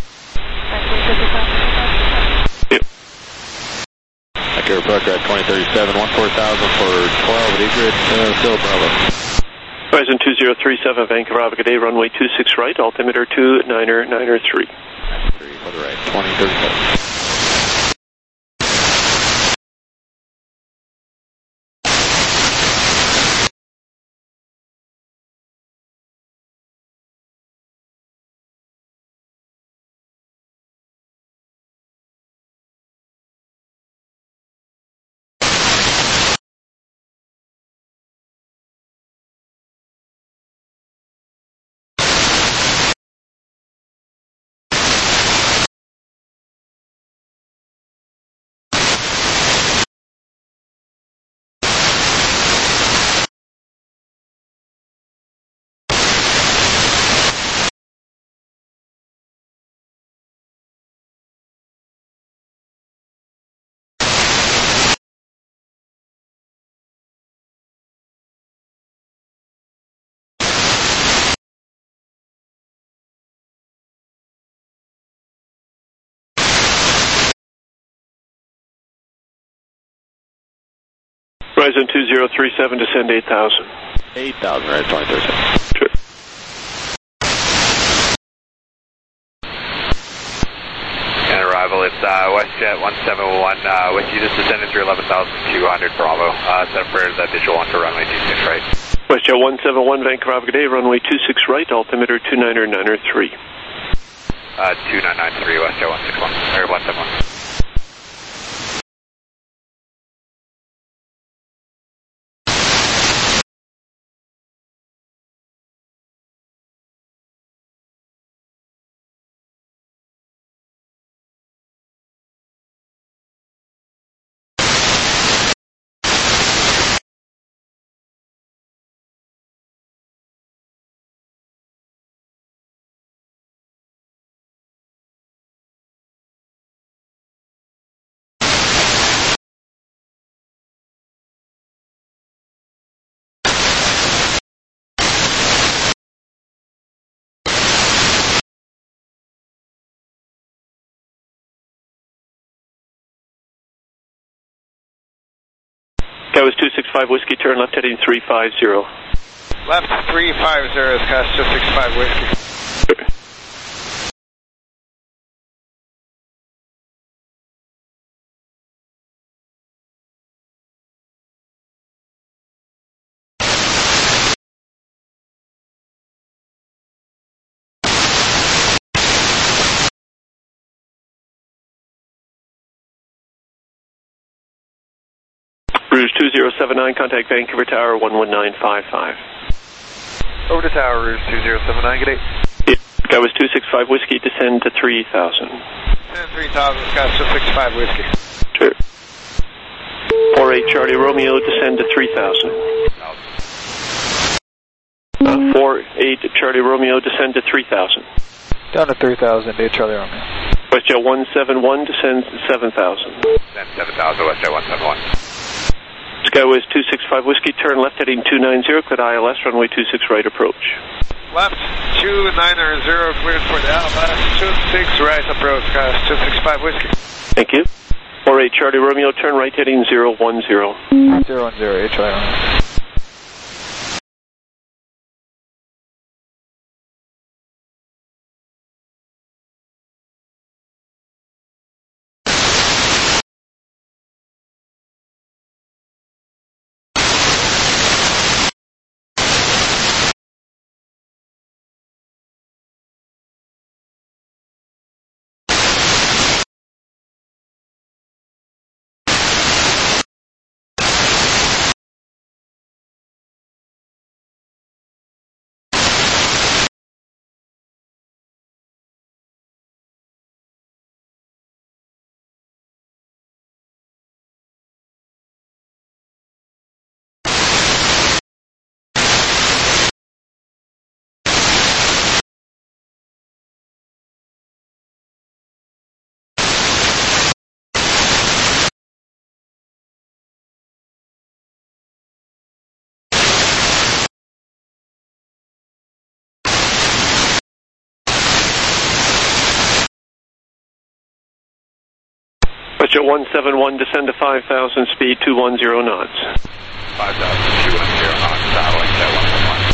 Yep. Vancouver Parker at twenty thirty-seven, one four thousand for twelve at Egret, uh, Phil Bravo. Horizon two zero three seven, Vancouver, have a good day, runway two six right, altimeter two niner niner three. three for the right, twenty thirty-seven. Horizon two zero three seven, descend eight thousand. eight thousand, right, twenty thirty-seven. Sure. And arrival, it's uh, WestJet one seven one, uh, with you, just descended through eleven thousand two hundred, Bravo. Uh, set for the visual onto runway two six right. WestJet one seven one, Vancouver, have a good day, runway two six right, altimeter two niner niner three. Uh, two nine nine three, WestJet one six one, or one seven one. Skywest two six five Whiskey, turn left heading three five zero. Left three five zero, Skywest two six five Whiskey. Sure. Rouge two zero seven nine, contact Vancouver Tower one one nine five five. Over to Tower, Rouge two zero seven nine, good day. Yeah. Skywest two six five Whiskey, descend to three thousand. Descend three thousand, Skywest two six five Whiskey. Sure. four eight Charlie Romeo, descend to three thousand. Uh, four eight Charlie Romeo, descend to three thousand. Down to three thousand, eight Charlie Romeo. WestJet one seven one, descends to seven thousand. Descend seven thousand, WestJet one seven one. Skywest two six five Whiskey, turn left heading two nine zero, cleared I L S, runway two six right approach. Left two niner zero, cleared for the I L S, two six right approach, guys, two six five Whiskey. Thank you. four eight Charlie Romeo, turn right heading zero one zero. zero one zero, eight Charlie Romeo. WestJet one seven one, descend to five thousand, speed two one zero knots. five thousand, two one zero knots, uh, WestJet one seven one.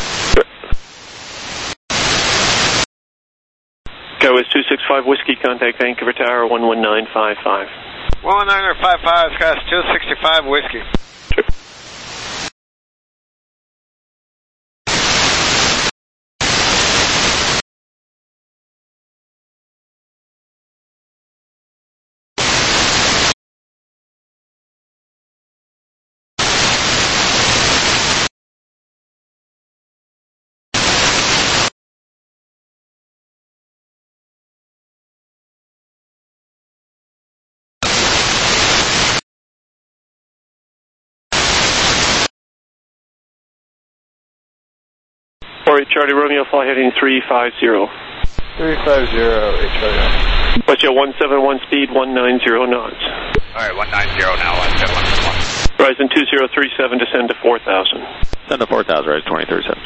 Go is two six five Whiskey, contact Vancouver Tower one one nine five five. one one nine five five, Scott, two sixty-five Whiskey. Sure. four eight Charlie Romeo, fly heading three five zero. three five zero, eight Charlie Romeo. WestJet one seven one, speed one nine zero knots. Alright, one nine zero now, WestJet one seven one. Horizon two zero three seven, descend to four thousand. Descend to four thousand, Horizon twenty thirty-seven.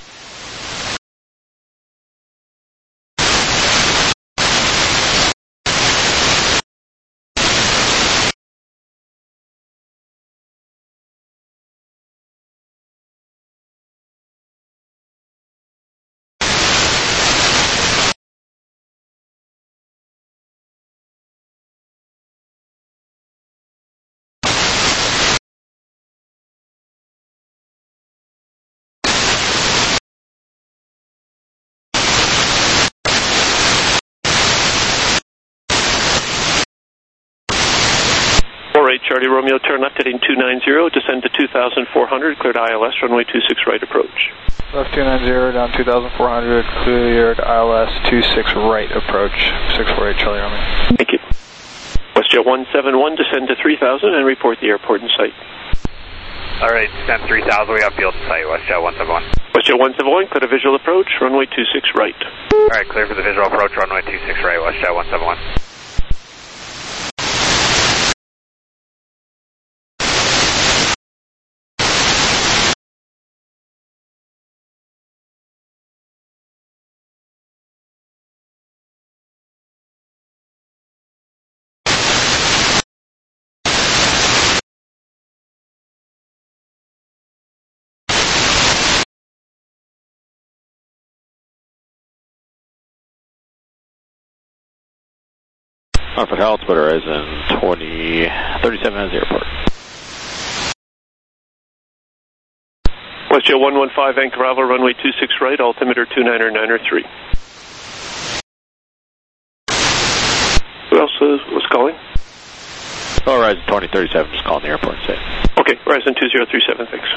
four eight Charlie Romeo, turn left heading two nine zero, descend to two thousand four hundred, cleared I L S, runway two six right approach. Left two nine zero, down two thousand four hundred, cleared I L S two six right approach, six four eight Charlie Romeo. Thank you. WestJet one seven one, descend to three thousand and report the airport in sight. Alright, descend three thousand, we have field in sight, WestJet one seven one. WestJet one seven one, clear to visual approach, runway two six right. Alright, clear for the visual approach, runway two six right, WestJet one seven one. Norfolk altimeter, Horizon twenty thirty-seven has the airport. WestJet one one five, Vancouver, Bravo, runway two six right, altimeter two niner niner three. Who else uh, was calling? Oh, Horizon twenty thirty-seven, just calling the airport and say. Okay, Horizon two zero three seven, thanks.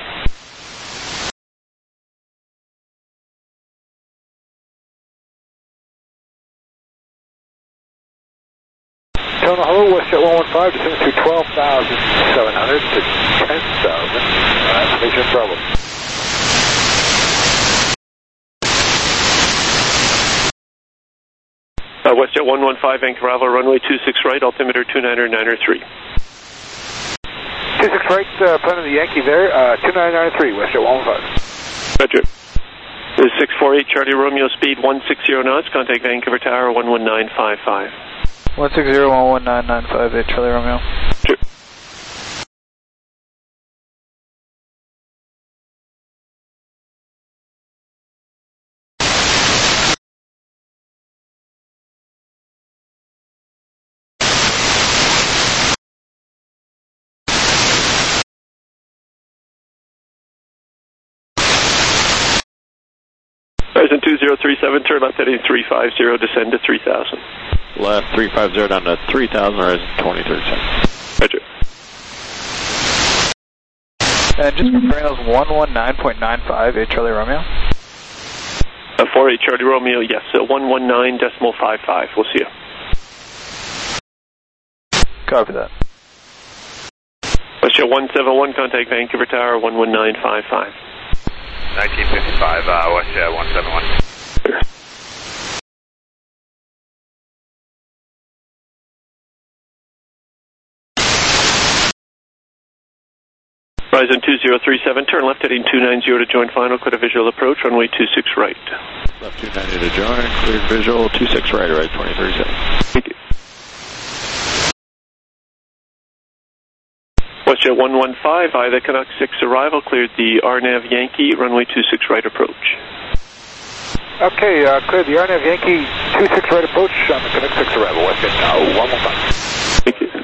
Total, hello, WestJet one one five, descend to twelve thousand seven hundred to ten thousand, uh, information Bravo. Uh, WestJet one one five, Vancouver, Bravo, runway two six right, altimeter two niner niner three. two six right, uh, plan of the Yankee there, uh, two nine nine three, WestJet one one five. Roger. This is six four eight Charlie Romeo, speed one six zero knots, contact Vancouver Tower one one nine five five. one six zero, one one nine nine five eight Charlie Romeo. Sure. Horizon two zero three seven, turn left heading three five zero, descend to three thousand. Left three five zero down to three thousand, Horizon twenty thirty-seven. Roger. And just confirming those one one nine point nine five, eight Charlie Romeo. Uh, four eight Charlie Romeo, yes, uh, one one nine decimal five five. We'll see you. Copy that. WestJet one seven one, contact Vancouver Tower one one nine five five. nineteen fifty-five, uh, WestJet one seven one. Sure. Horizon two zero three seven, turn left heading two nine zero to join final, clear to visual approach, runway two six right. Left two ninety to join, cleared visual, two six right, Horizon twenty thirty-seven. Thank you. WestJet one one five, I, the Canuck six arrival, cleared the R N A V Yankee, runway two six right approach. Okay, uh, cleared the R N A V Yankee two six right approach on the Canuck six arrival, WestJet uh, one one five. Thank you.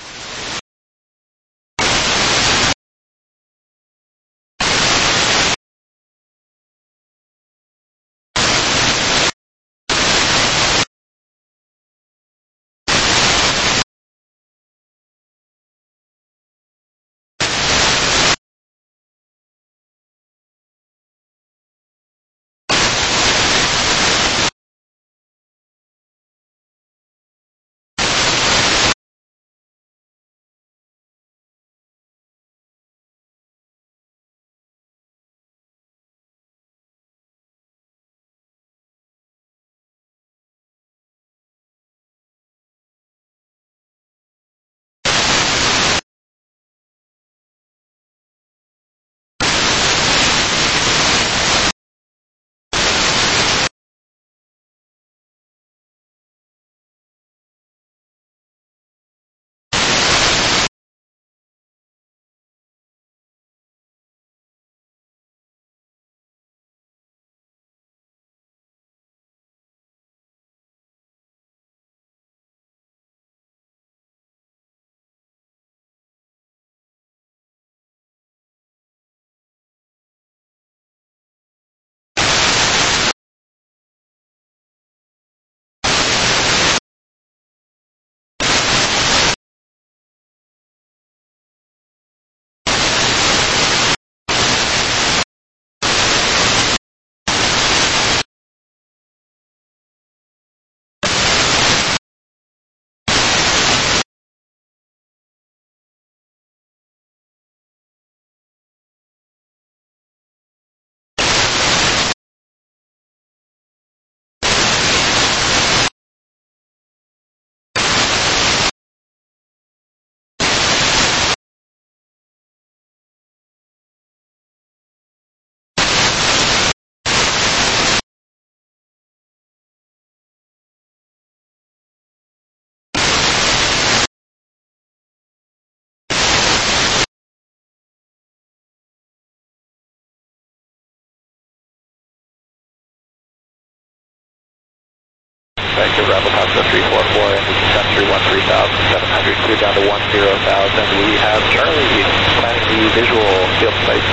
Thank you, Rebel Pasco three four four, and we can three one three thousand seven hundred, clear down to one zero thousand. We have Charlie planning the visual field flight.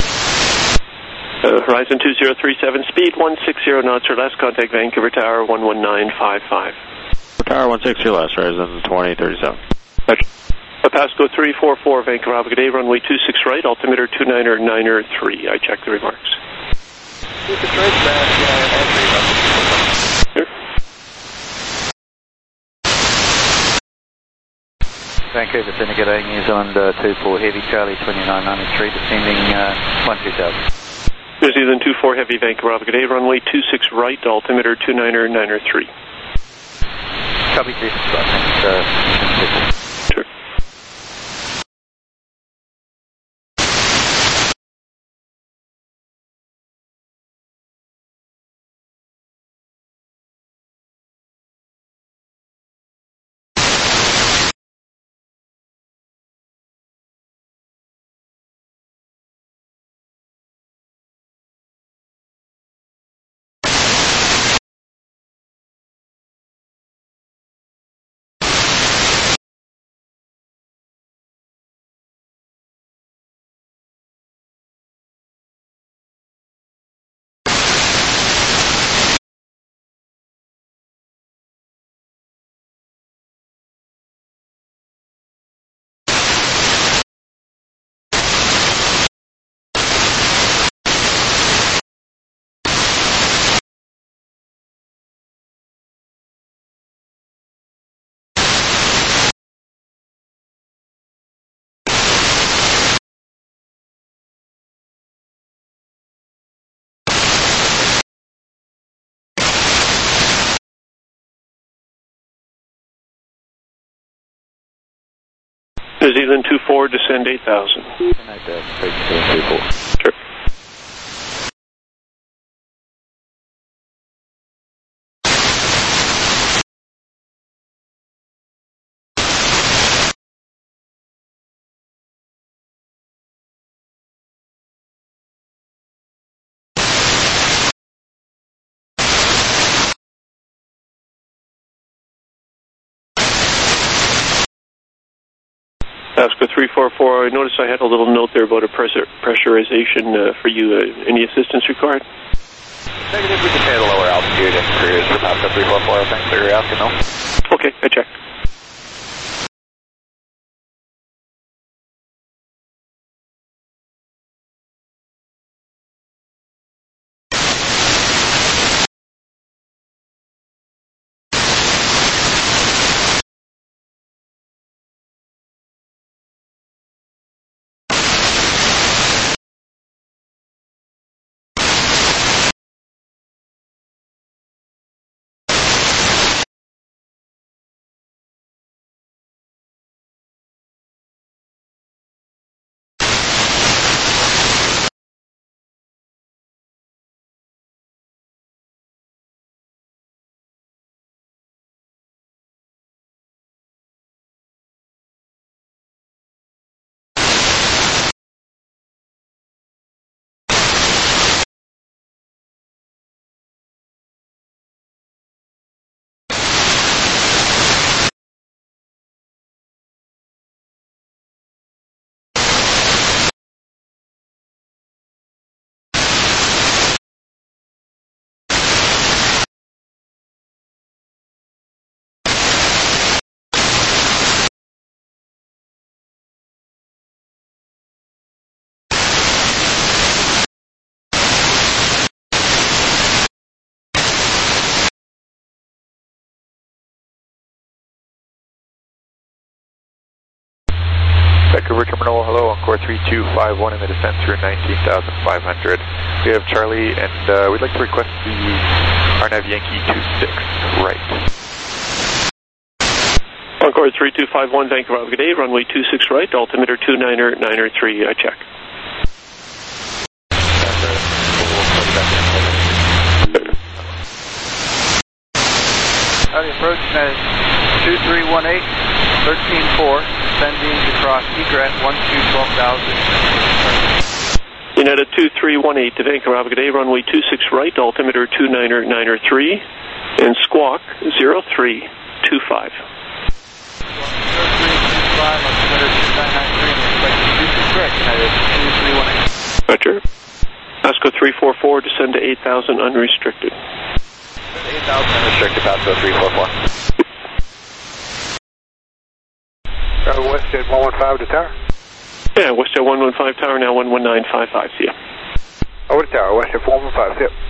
Uh, Horizon two zero three seven, speed one six zero knots or less, contact Vancouver Tower one one nine five five. Tower one six zero less, Horizon twenty thirty-seven. Uh, Pasco three four four, Vancouver, good day, runway two six right, altimeter two niner niner three. I checked the remarks. two six right, back, uh, entry. Here. Vancouver, Syndicate A, New Zealand uh, two four Heavy, Charlie twenty-nine ninety-three, descending uh, one two thousand. New Zealand two four Heavy, Vancouver, good day, runway two six right, altimeter two niner niner three. Copy, this, uh, Sure. New Zealand two four, descend eight thousand. Sure. Pasco three four four, I noticed I had a little note there about a pressure, pressurization uh, for you. Uh, any assistance required? Negative, we can pay at a lower altitude and cruise for Pasco three four four. Thanks for your asking, though. Okay, I checked. Vancouver Terminal, hello, Encore three two five one in the descent through nineteen thousand five hundred. We have Charlie, and uh, we'd like to request the R N A V Yankee two six right. Encore three two five one, Vancouver, good day, runway two six right, altimeter two niner niner three, I check. Howdy, approach at two three one eight, thirteen four, descending across egret one two twelve thousand. United two three one eight to Vancouver, good day, runway two six right, altimeter two niner niner three, and squawk zero three two five. zero three two five, altimeter two nine nine three, and expect two six right, United two three one eight. Roger. Pasco three four four, descend to eight thousand unrestricted. eight thousand unrestricted, Pasco three four four. Uh, WestJet one one five to tower. Yeah, WestJet one one five tower, now one one nine five five, see ya. Over to tower, WestJet one one five, see ya.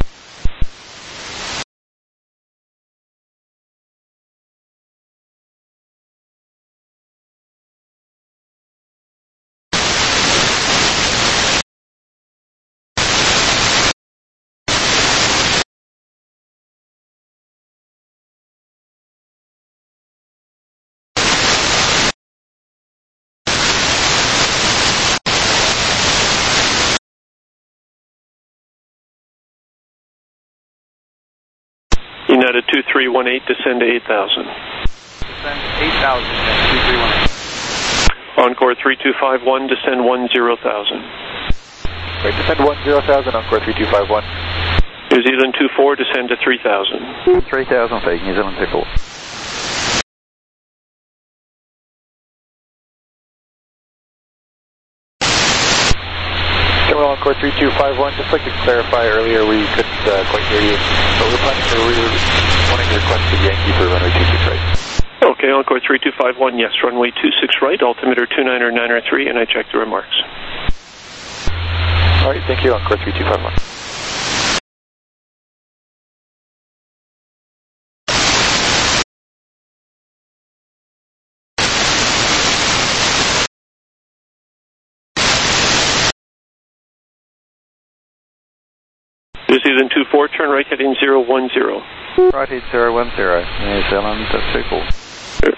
United two three one eight, descend to eight thousand. Descend eight thousand, two three one eight. Encore three two five one, descend one zero thousand. Right, descend one zero thousand, Encore three two five one. New Zealand two four, descend to three thousand. three thousand, fake, New Zealand two four. Terminal Encore three two five one, just like to clarify earlier, we couldn't uh, quite hear you, but we're planning for, we were wanting to request the Yankee for runway two six right. Okay, Encore three two five one, yes, runway two six right, altimeter two niner niner three, and I checked the remarks. All right, thank you, Encore three two five one. New Zealand two four, turn right heading zero one zero. Right head zero one zero, New Zealand two four. Sure.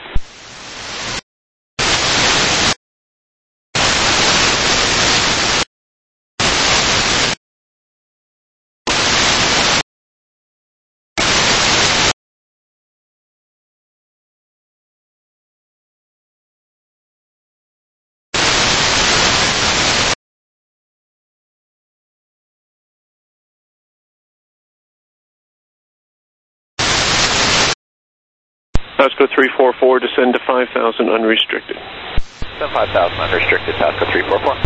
Pasco three four four, descend to five thousand unrestricted. descend five thousand, unrestricted, Pasco three four four.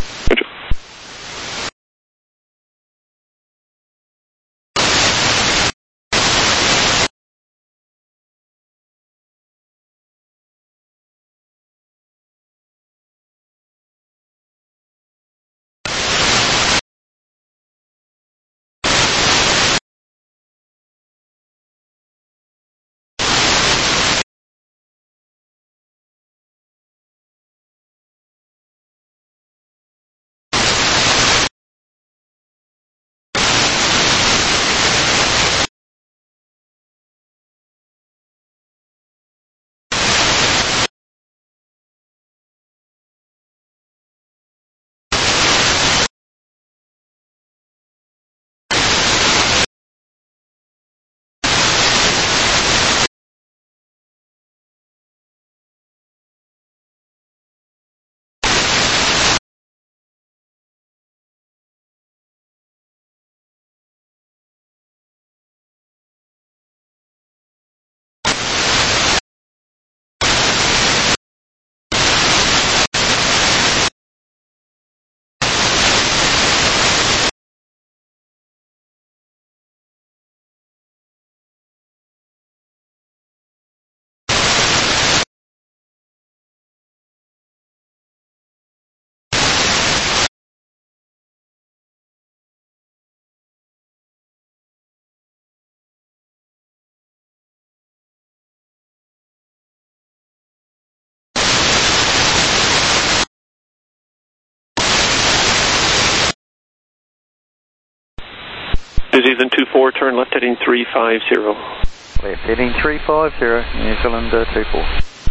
New Zealand two four, turn left heading three five zero. Left heading three five zero, New Zealand uh, two four.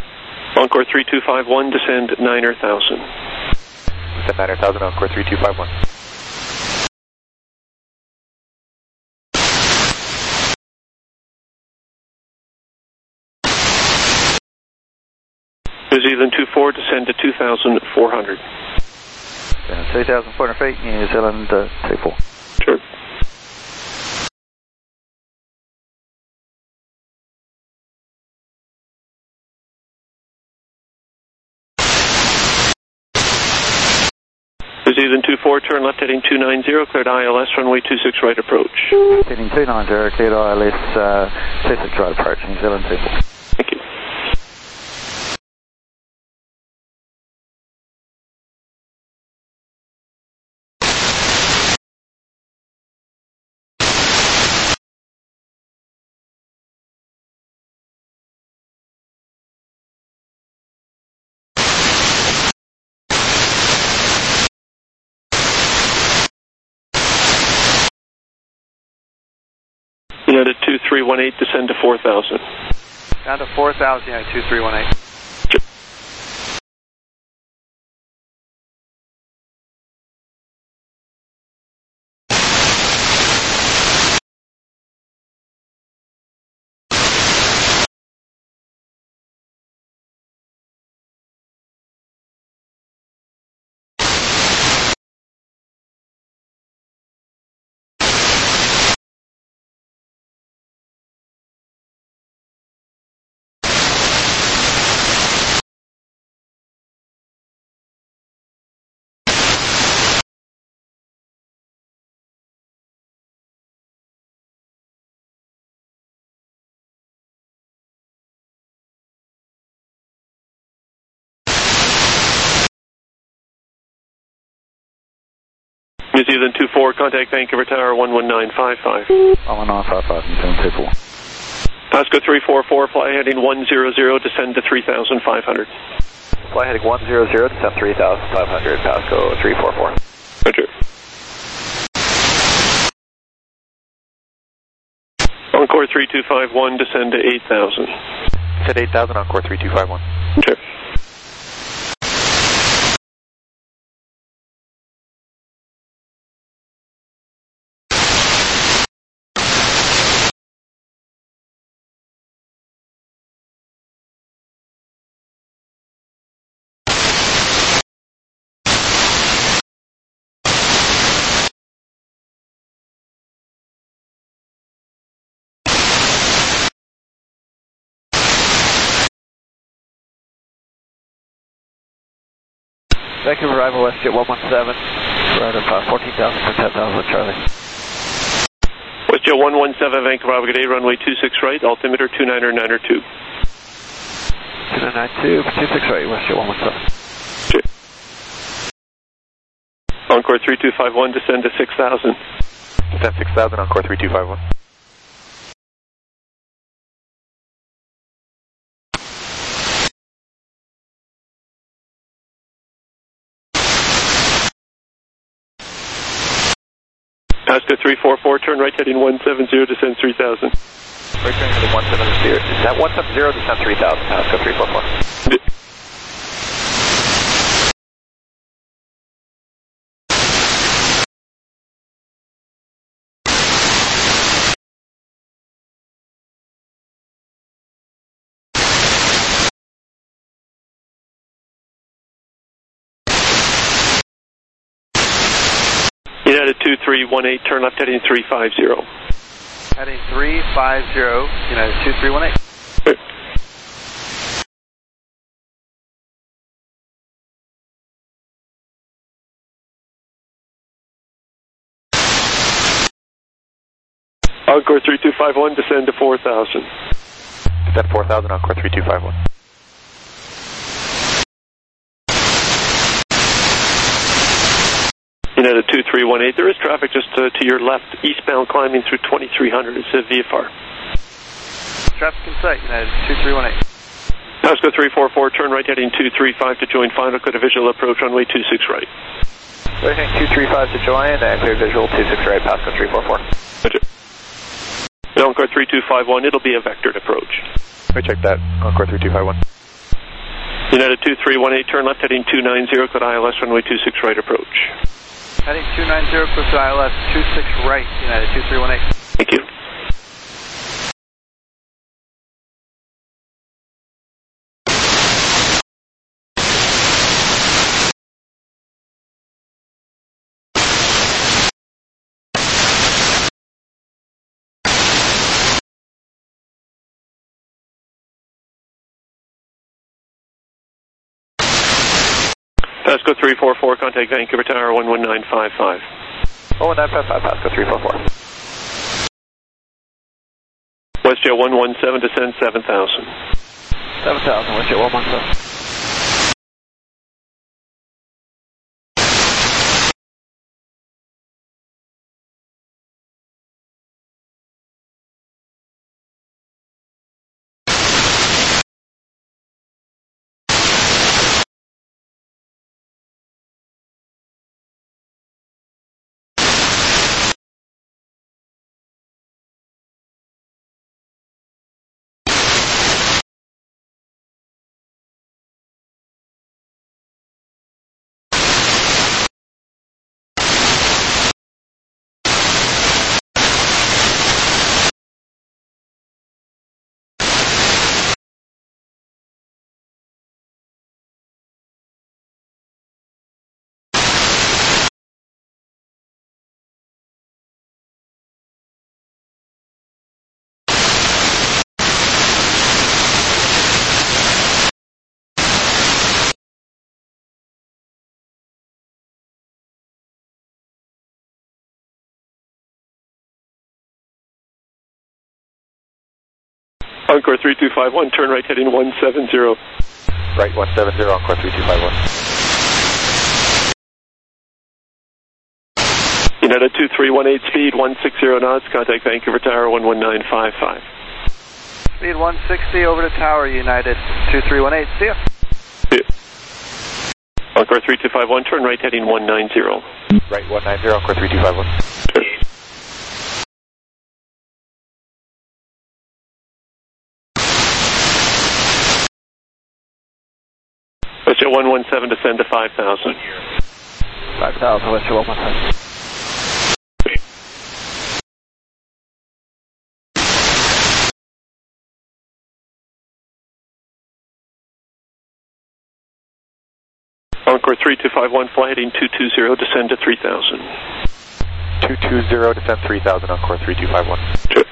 Encore three two five one, descend niner thousand. Descend niner thousand, Encore three two five one. New Zealand two four, descend to two thousand four hundred. Uh, two thousand four hundred feet, New Zealand uh, two four. Sure. New Zealand two four, turn left heading two nine zero, cleared I L S, runway two six right approach. Heading two nine zero, cleared I L S, uh, two six right approach, New Zealand two four. Thank you. United two three one eight, descend to four thousand. Down to four thousand, United two three one eight. Sure. New Zealand two four, contact Vancouver Tower one one nine five five. one one nine five five, New Zealand two four. Pasco three four four, fly heading one zero zero, descend to three thousand five hundred. Fly heading one zero zero, descend three thousand five hundred, Pasco three four four. Roger. Encore three two five one, descend to eight thousand. Descend eight thousand, Encore three two five one. Sure. Vancouver arrival, WestJet one one seven, right of uh, fourteen thousand for ten thousand with Charlie. WestJet one one seven, Vancouver, good day, runway two six right, altimeter two niner niner two. two nine nine two, two six right, WestJet one one seven. Okay. Encore three two five one, descend to six thousand. Descend six thousand, Encore three two five one. Pasco three four four, turn right heading one seven zero, descend three thousand. Right turn heading one seven zero, descend one seven zero, descend three thousand, Pasco three four four. United two three one eight, turn left heading three five zero. Heading three five zero, United two three one eight. Okay. Encore three two five one, descend to four thousand. Descend four thousand, Encore three two five one. United two three one eight, there is traffic just uh, to your left, eastbound climbing through twenty-three hundred. It's a V F R. Traffic in sight, United two three one eight. Pasco three four four, turn right heading two three five to join final, clear to visual approach runway two six right. Right heading two three five to join, and clear visual two six right, Pasco three four four. Roger. Encore three two five one, it'll be a vectored approach. Let me check that, Encore three two five one. United two three one eight, turn left heading two nine zero, clear I L S runway two six right approach. Heading two nine zero, close to I L S two six right, United two three one eight. Thank you. Pasco three four four, contact Vancouver Tower one one nine five five. one one nine five five, Pasco three four four. WestJet one one seven, descend seven thousand. seven thousand, WestJet one one seven. Encore three two five one, turn right heading one seven zero. Right one seven zero, Encore three two five one. United two three one eight, speed one sixty knots, contact Vancouver Tower one one nine five five. Speed one sixty over to Tower, United two three one eight, see ya. See ya. Encore three two five one, turn right heading one nine zero. Right one nine zero, Encore three two five one. WestJet one one seven, descend to five thousand. five thousand, WestJet one one seven. Encore three two five one, fly heading two two zero, descend to three thousand. two two zero, descend three thousand, Encore three two five one. Sure.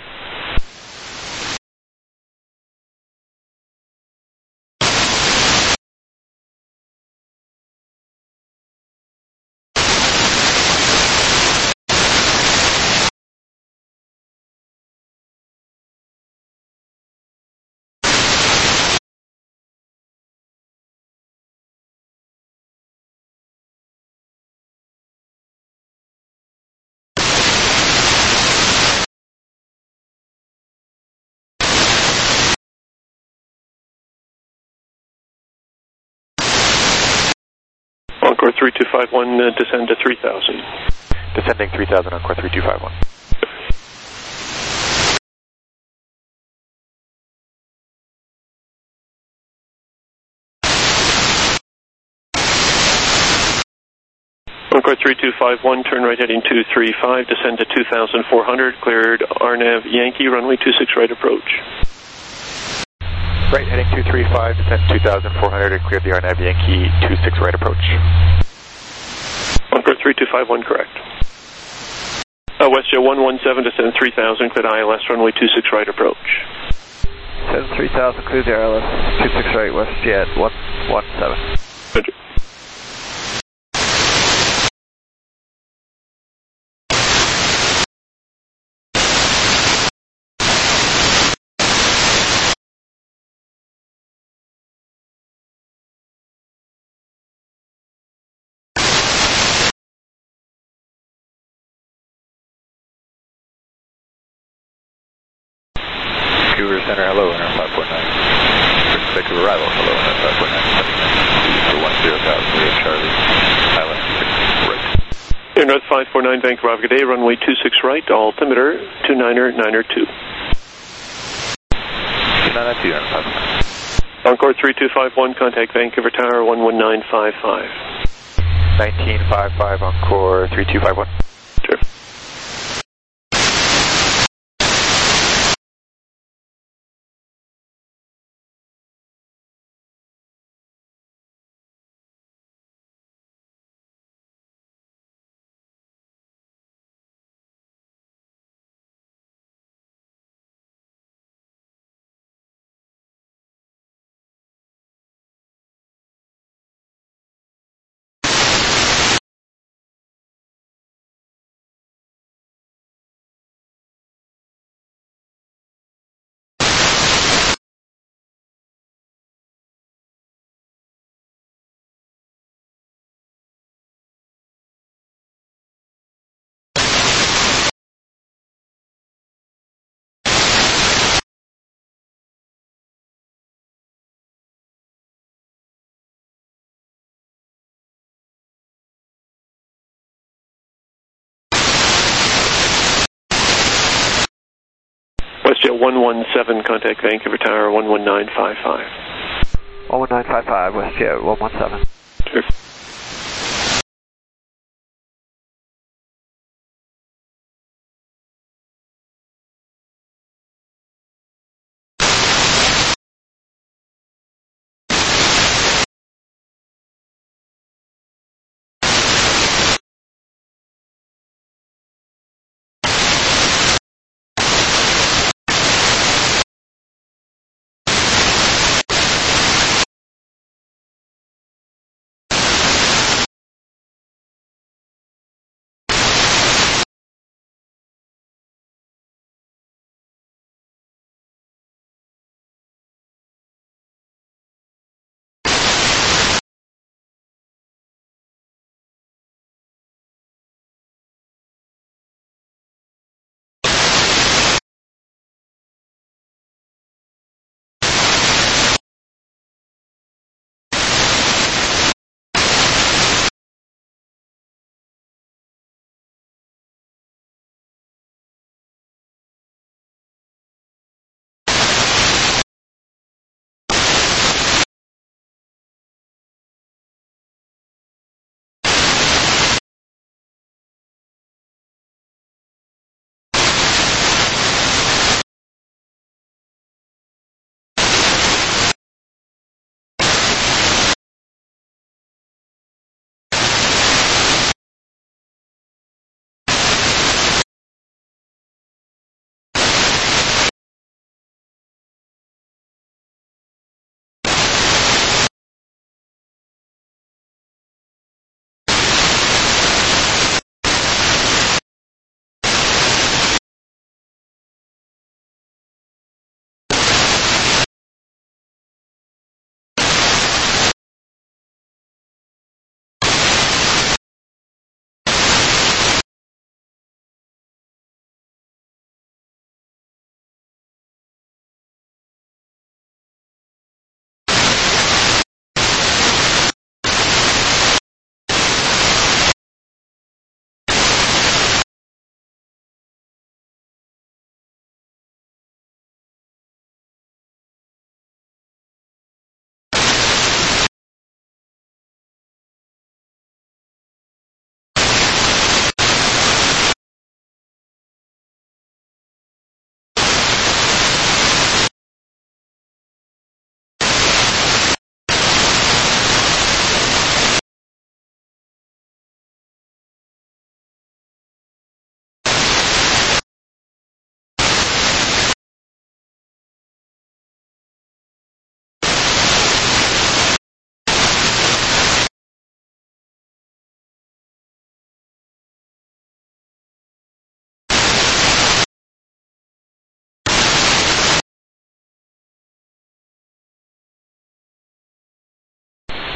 Encore three two five one, uh, descend to three thousand. Descending three thousand, Encore three two five one. Encore three two five one, turn right heading two three five, descend to two thousand four hundred, cleared R N A V Yankee, runway two six right approach. Right heading two three five, descend two thousand four hundred, and cleared the R N A V Yankee two six right approach. Encore three two five one, correct. Uh, WestJet one one seven, descend three thousand, cleared I L S, runway two six right approach. Descend three thousand, cleared the I L S, two six right, WestJet one one seven. Roger. Vancouver Center, hello, Air five four nine. Vancouver arrival, hello, Air five four nine. two one zero thousand, we have Charlie, Island six right. Air North five four nine, Vancouver, good day, runway two six right, altimeter two niner niner two. two niner two, Air five four nine. Encore three two five one, contact Vancouver Tower one one nine five five. nineteen fifty-five, Encore three two five one. Sure. WestJet one one seven, contact Vancouver Tower one one nine five five. one one nine five five, WestJet one one seven. Sure.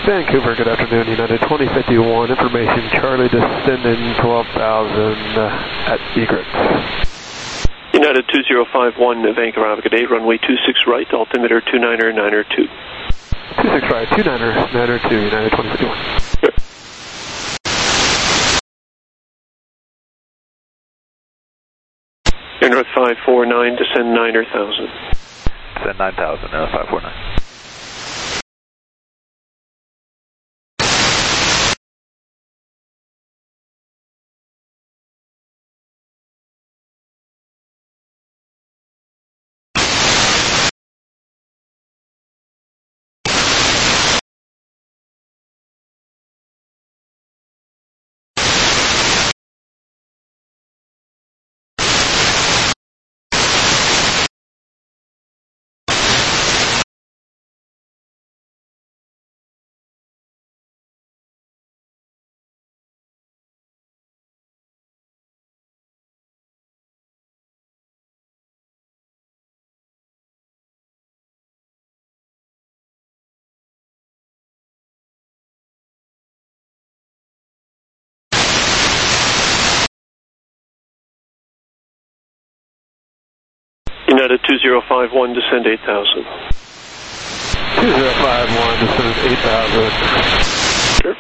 Vancouver, good afternoon, United twenty fifty-one, information, Charlie descending twelve thousand uh, at Egret. United two zero five one, Vancouver, have a good day, runway two six right, altimeter two niner niner two. two six right, two niner niner two, United twenty fifty-one. Good. Air North five four nine, descend niner thousand. Descend nine thousand, Air North five four nine. United two zero five one, descend eight thousand. two zero five one, descend eight thousand. Sure.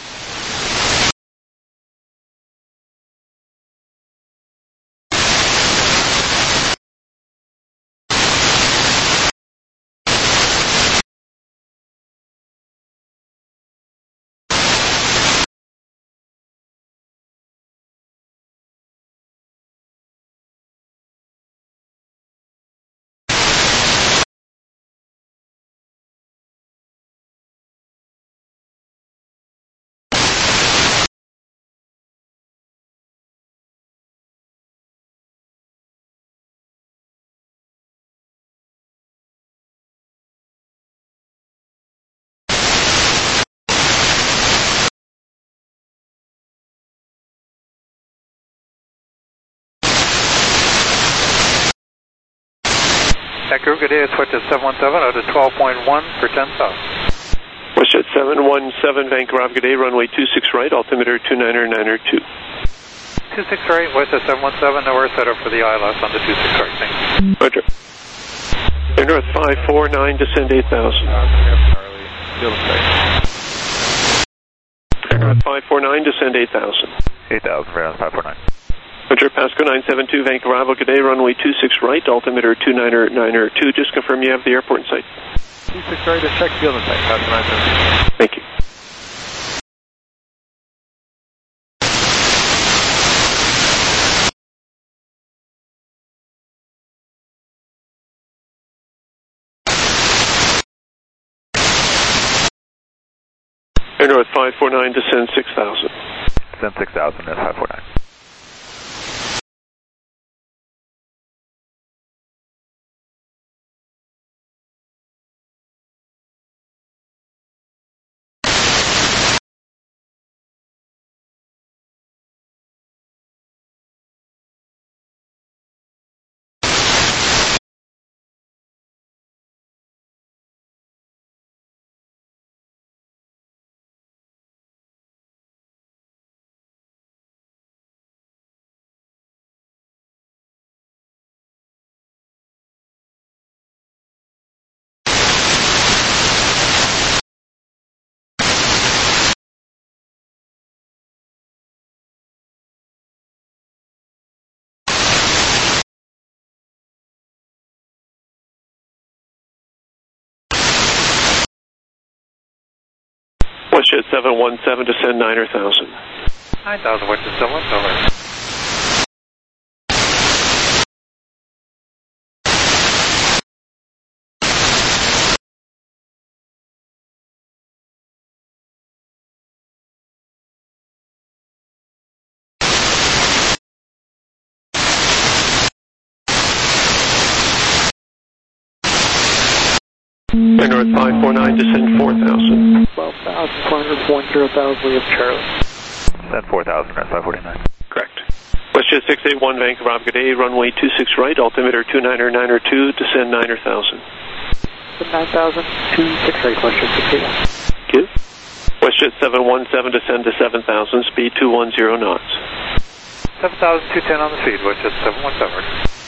Vancouver, good day, it's WestJet seven one seven out of twelve point one for ten south. WestJet seven one seven, Vancouver, good day, runway two six right, altimeter two niner niner two. two six right, WestJet seven one seven, now we're set up for the I L S on the two six right, thanks. Roger. Air North five four nine, descend eight thousand. Air North five four nine, descend eight thousand. eight thousand, Air North five four nine. Roger, Pasco nine seven two, Vancouver, good day, runway two six right, altimeter two niner niner two. Just confirm you have the airport in sight. two six right, check field in sight, Pasco nine seven two. Thank you. Air North five four nine, descend six thousand. Descend six thousand, Air five four nine. WestJet seven one seven, descend niner thousand. nine thousand, WestJet seven one seven. Air North five four nine, descend four thousand. twelve thousand four hundred, one zero thousand, we have Charlie. Descend four thousand, Air five forty-nine. Correct. WestJet six eight one, Vancouver, good day, runway two six right, altimeter two niner niner two, descend niner thousand. nine thousand, two six right, WestJet six eight one. Thank you. WestJet seven one seven, descend to seven thousand, speed two one zero knots. seven thousand two ten on the feed, WestJet seven one seven.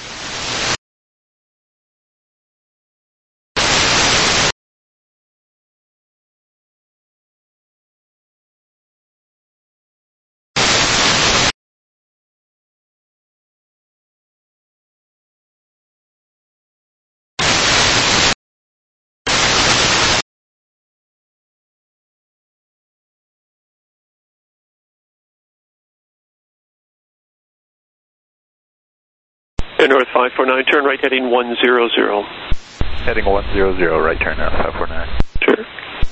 Air North five four nine, turn right heading one zero zero. Heading one zero zero, right turn now, five four nine. Sure.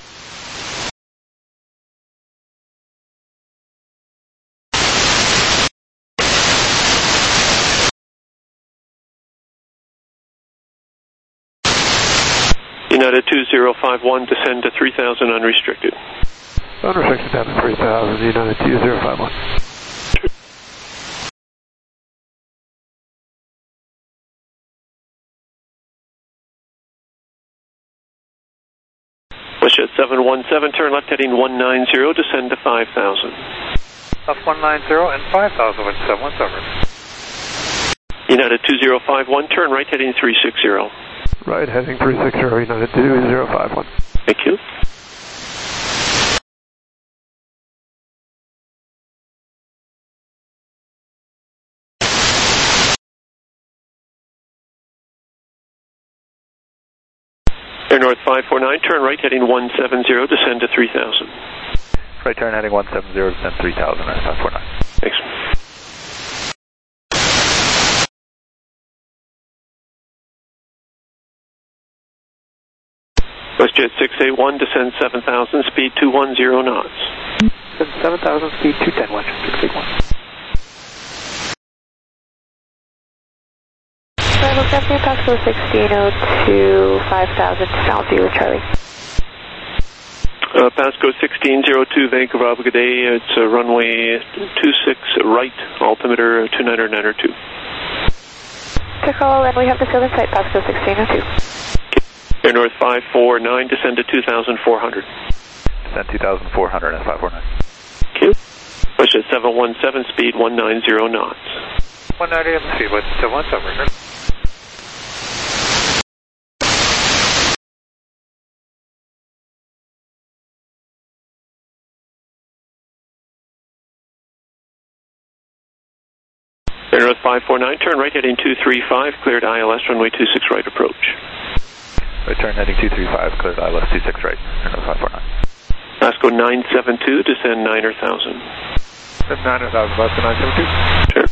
United two zero five one, descend to three thousand unrestricted. Unrestricted down to three thousand, United two zero five one. WestJet seven one seven, turn left heading one nine zero, descend to five thousand. Left one nine zero and five thousand with seven one seven. United two zero five one, turn right heading three six zero. Right heading three six zero, United two zero five one. Thank you. Air North five four nine, turn right heading one seven zero, descend to three thousand. Right turn heading one seven zero, descend three thousand, five four nine. Thanks. WestJet six eight one, descend seven thousand, speed two one zero knots. Descend seven thousand, speed two ten, WestJet six eight one. Arrival Stephanie, Pasco sixteen oh two, five thousand, Southview with Charlie. Uh, Pasco sixteen oh two, Vancouver, Alpha, good day. It's uh, runway two six right, altimeter two niner niner two. To call, and we have the southern site, Pasco sixteen oh two. Air North five four nine, descend to two thousand four hundred. Descend two thousand four hundred at five four nine. Thank you. WestJet seven one seven, speed one nine zero knots. one ninety on the feed, WestJet seven one seven. Air North five four nine, turn right heading two three five, cleared I L S, runway two six right approach. Right turn heading two three five, cleared I L S two six right, Air North five four nine. Pasco nine seven two, descend niner thousand. Descend niner thousand, Pasco nine seven two. Sure.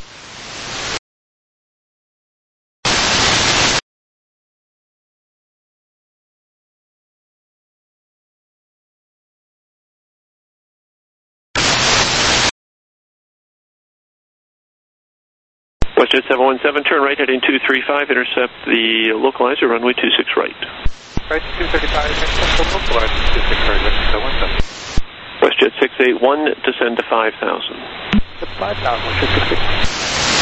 WestJet seven one seven, turn right heading two three five, intercept the localizer, runway two six right. Right two thirty-five, intercept the localizer, two six right, WestJet seven one seven. WestJet six eight one, descend to five thousand. To five thousand, WestJet six eight one.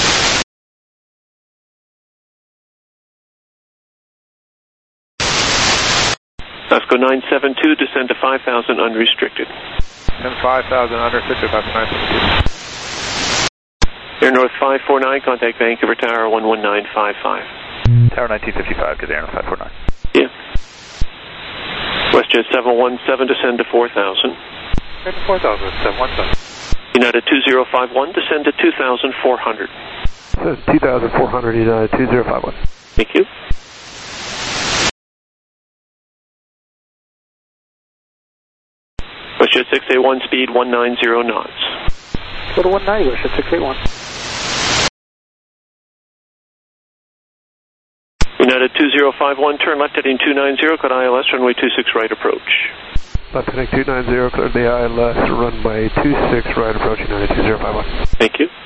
Pasco nine seven two, descend to five thousand unrestricted. Descend five thousand unrestricted, Pasco nine seven two. Air North five four nine, contact Vancouver Tower one one nine five five. Tower nineteen fifty-five, good Air North five four nine. Yeah. WestJet seven one seven, descend to four thousand. Descend to four thousand, seven one seven. United two zero five one, descend to two thousand four hundred. Says two thousand four hundred, United two zero five one. Thank you. WestJet six eight one, speed one nine zero knots. Go to one ninety, WestJet six eight one. United two zero five one, turn left heading two nine zero, cleared I L S, runway two six right approach. Left heading two nine zero, cleared the I L S, runway two six right approach, United two zero five one. Thank you.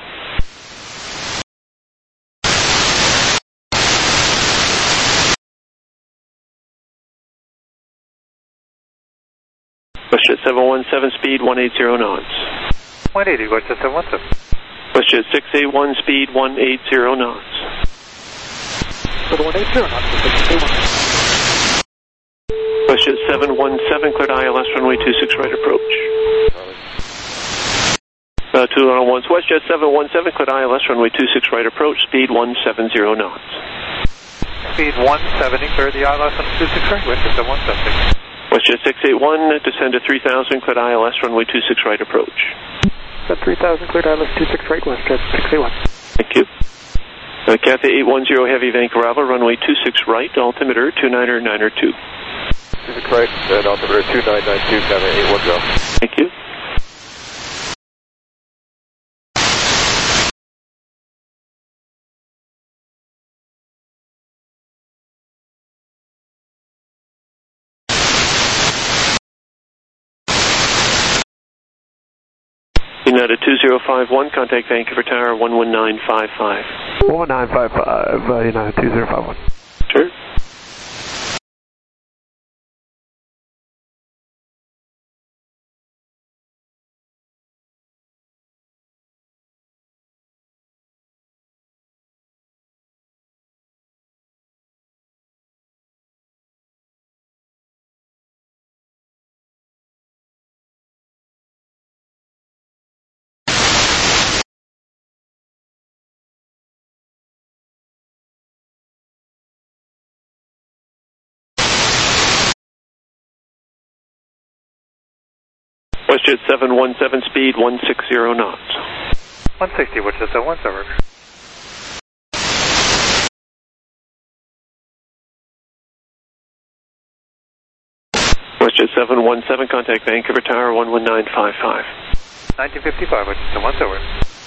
WestJet seven one seven, speed one eighty knots. one eighty, WestJet seven one seven. WestJet six eight one, speed one eighty knots. Go to one eighty knots, WestJet six eight one. WestJet seven one seven, cleared I L S, runway two six right approach. Uh, two one one, WestJet seven one seven, cleared I L S, runway two six right approach, speed one seventy knots. Speed one seventy, clear the I L S on two six right, WestJet seven one seven. WestJet six eight one, descend to three thousand, cleared I L S, runway two six right approach. At three thousand, cleared I L S two six right, WestJet six eight one. Thank you. Uh, Cathay eight one zero, heavy Vancouver, runway two six right, altimeter two niner niner two. two six right, and altimeter two nine nine two, Cathay eight one zero. Thank you. United two zero five one, contact Vancouver Tower one one nine five five. one nine five five, uh, United two zero five one. Sure. WestJet seven one seven, speed one sixty knots. one sixty, WestJet seven one seven. WestJet seven one seven, contact Vancouver Tower one one nine five five. nineteen fifty-five, WestJet seven one seven.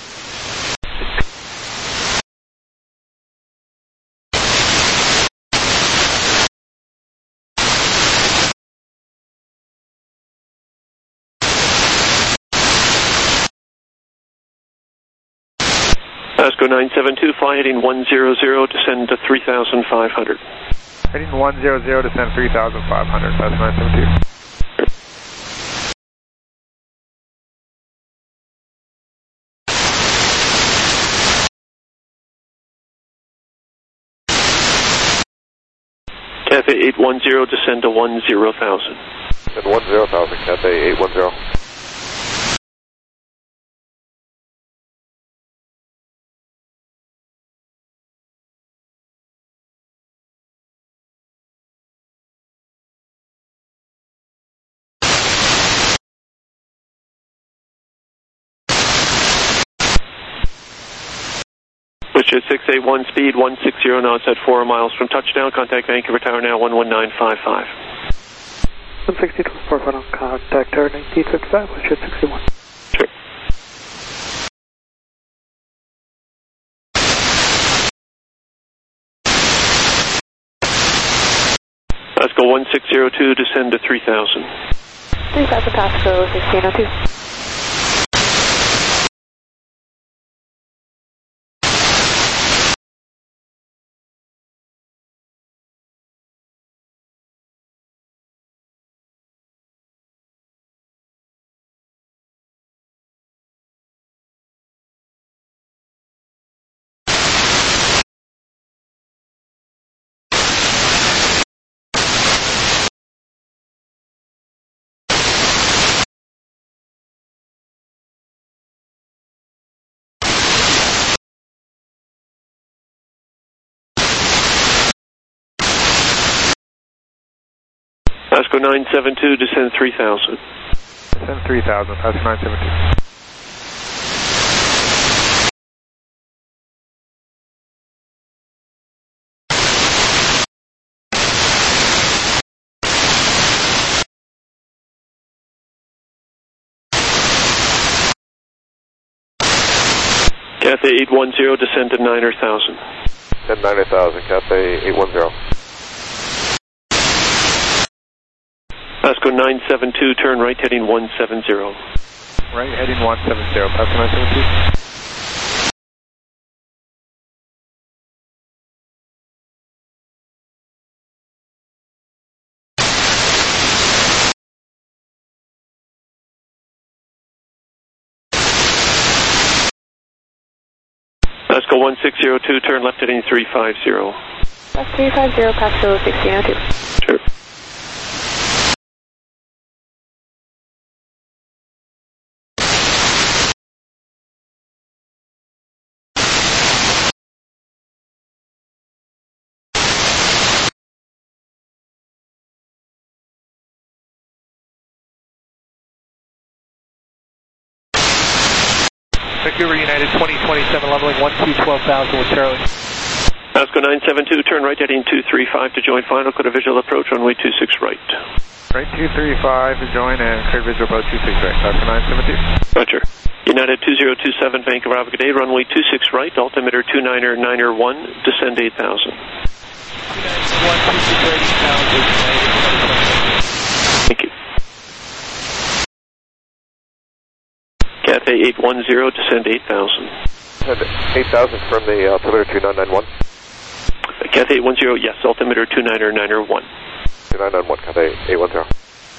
Pasco nine seven two, fly heading one zero zero, descend to three thousand five hundred. Heading one zero zero, descend three thousand five hundred, Pasco nine seven two. Cathay eight one zero, descend to one zero thousand. Descend one zero thousand, Cathay eight one zero. WestJet six eight one, speed one sixty knots at four miles from touchdown. Contact Vancouver Tower now one one nine five five. one sixty to four final, contact Tower nineteen fifty-five, WestJet six eight one. Sure. Pasco one six zero two, descend to three thousand. three thousand Pasco sixteen oh two. Pasco nine seven two, descend three thousand. Descend three thousand, Pasco nine seven two. Cathay eight one zero, descend to niner thousand. Descend niner thousand, Cathay eight one zero. Pasco nine seven two, turn right heading one seven zero. Right heading one seven zero, Pasco nine seven two. Pasco one six zero two, turn left heading three five zero. That's three five zero, Pasco sixteen oh two. Sure. Vancouver United twenty twenty-seven, leveling one two twelve thousand with Charlie. Pasco nine seven two, turn right heading two three five to join final, clear visual approach, runway two six right. Right, two three five to join and clear visual approach two six right, Pasco nine seven two. Roger. United two zero two seven, Vancouver Alpha, good day, runway two six right, altimeter two niner niner one, descend eight thousand. Thank you. Cathay eight one zero, descend eight thousand. eight thousand from the altimeter two nine nine one. Cathay eight one zero, yes, altimeter two niner niner one. two nine nine one, Cathay eight one zero.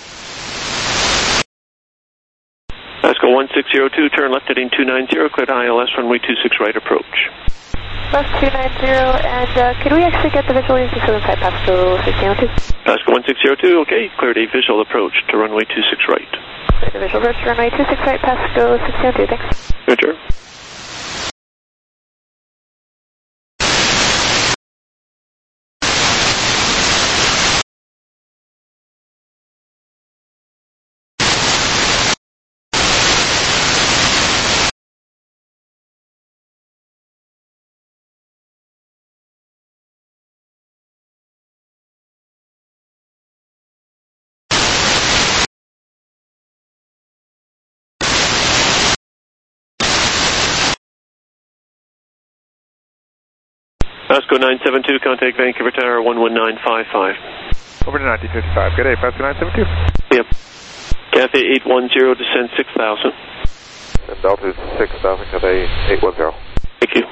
Pasco one six zero two, turn left heading two nine zero, cleared I L S, runway two six right approach. Left two nine zero, and uh, could we actually get the visual into southern side, Pasco sixteen oh two? Pasco one six zero two, okay, cleared a visual approach to runway two six right. Cleared a visual approach to runway two six right, Pasco sixteen oh two, thanks. Roger. Pasco nine seven two, contact Vancouver Tower one one nine five five. Over to nineteen fifty-five, good day, Pasco nine seven two. Yep. Cathay eight one zero, descend six thousand. And altitude six thousand, Cathay eight one zero. Thank you.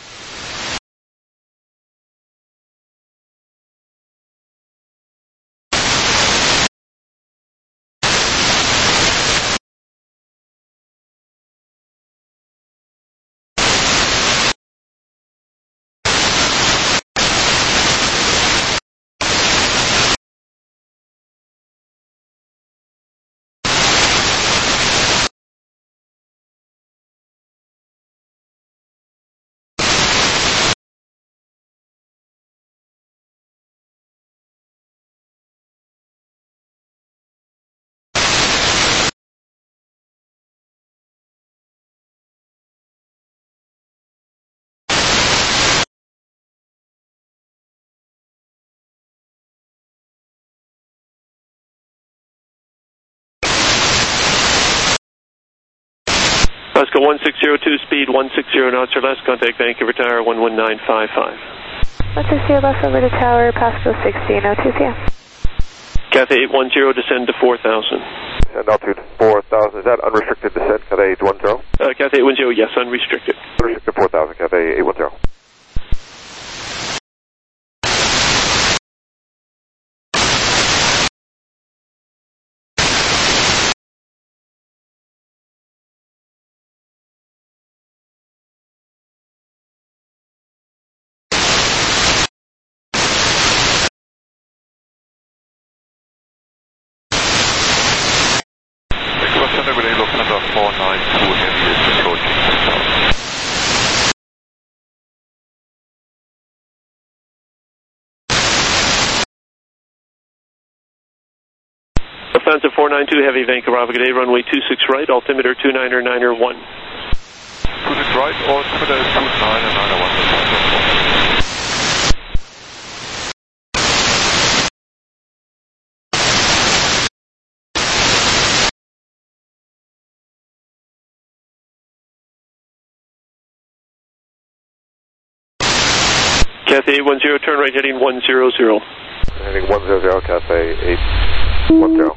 Pasco one six zero two, speed one six zero knots or less, contact Vancouver Tower one one nine five five. one six zero less over the tower, Pasco sixteen oh two, yeah. Cathay eight one zero, descend to four thousand. And altitude four thousand, is that unrestricted descent, Cathay eight one zero? Uh, Cathay eight one zero, yes, unrestricted. Unrestricted four thousand, Cathay eight one zero. Lufthansa four nine two, heavy Vancouver Alpha, good day, runway two six right, altimeter two niner niner one. two six right, altimeter two niner niner one. Cathay eight one zero, turn right heading one zero zero. Heading one zero zero, Cathay eight one zero.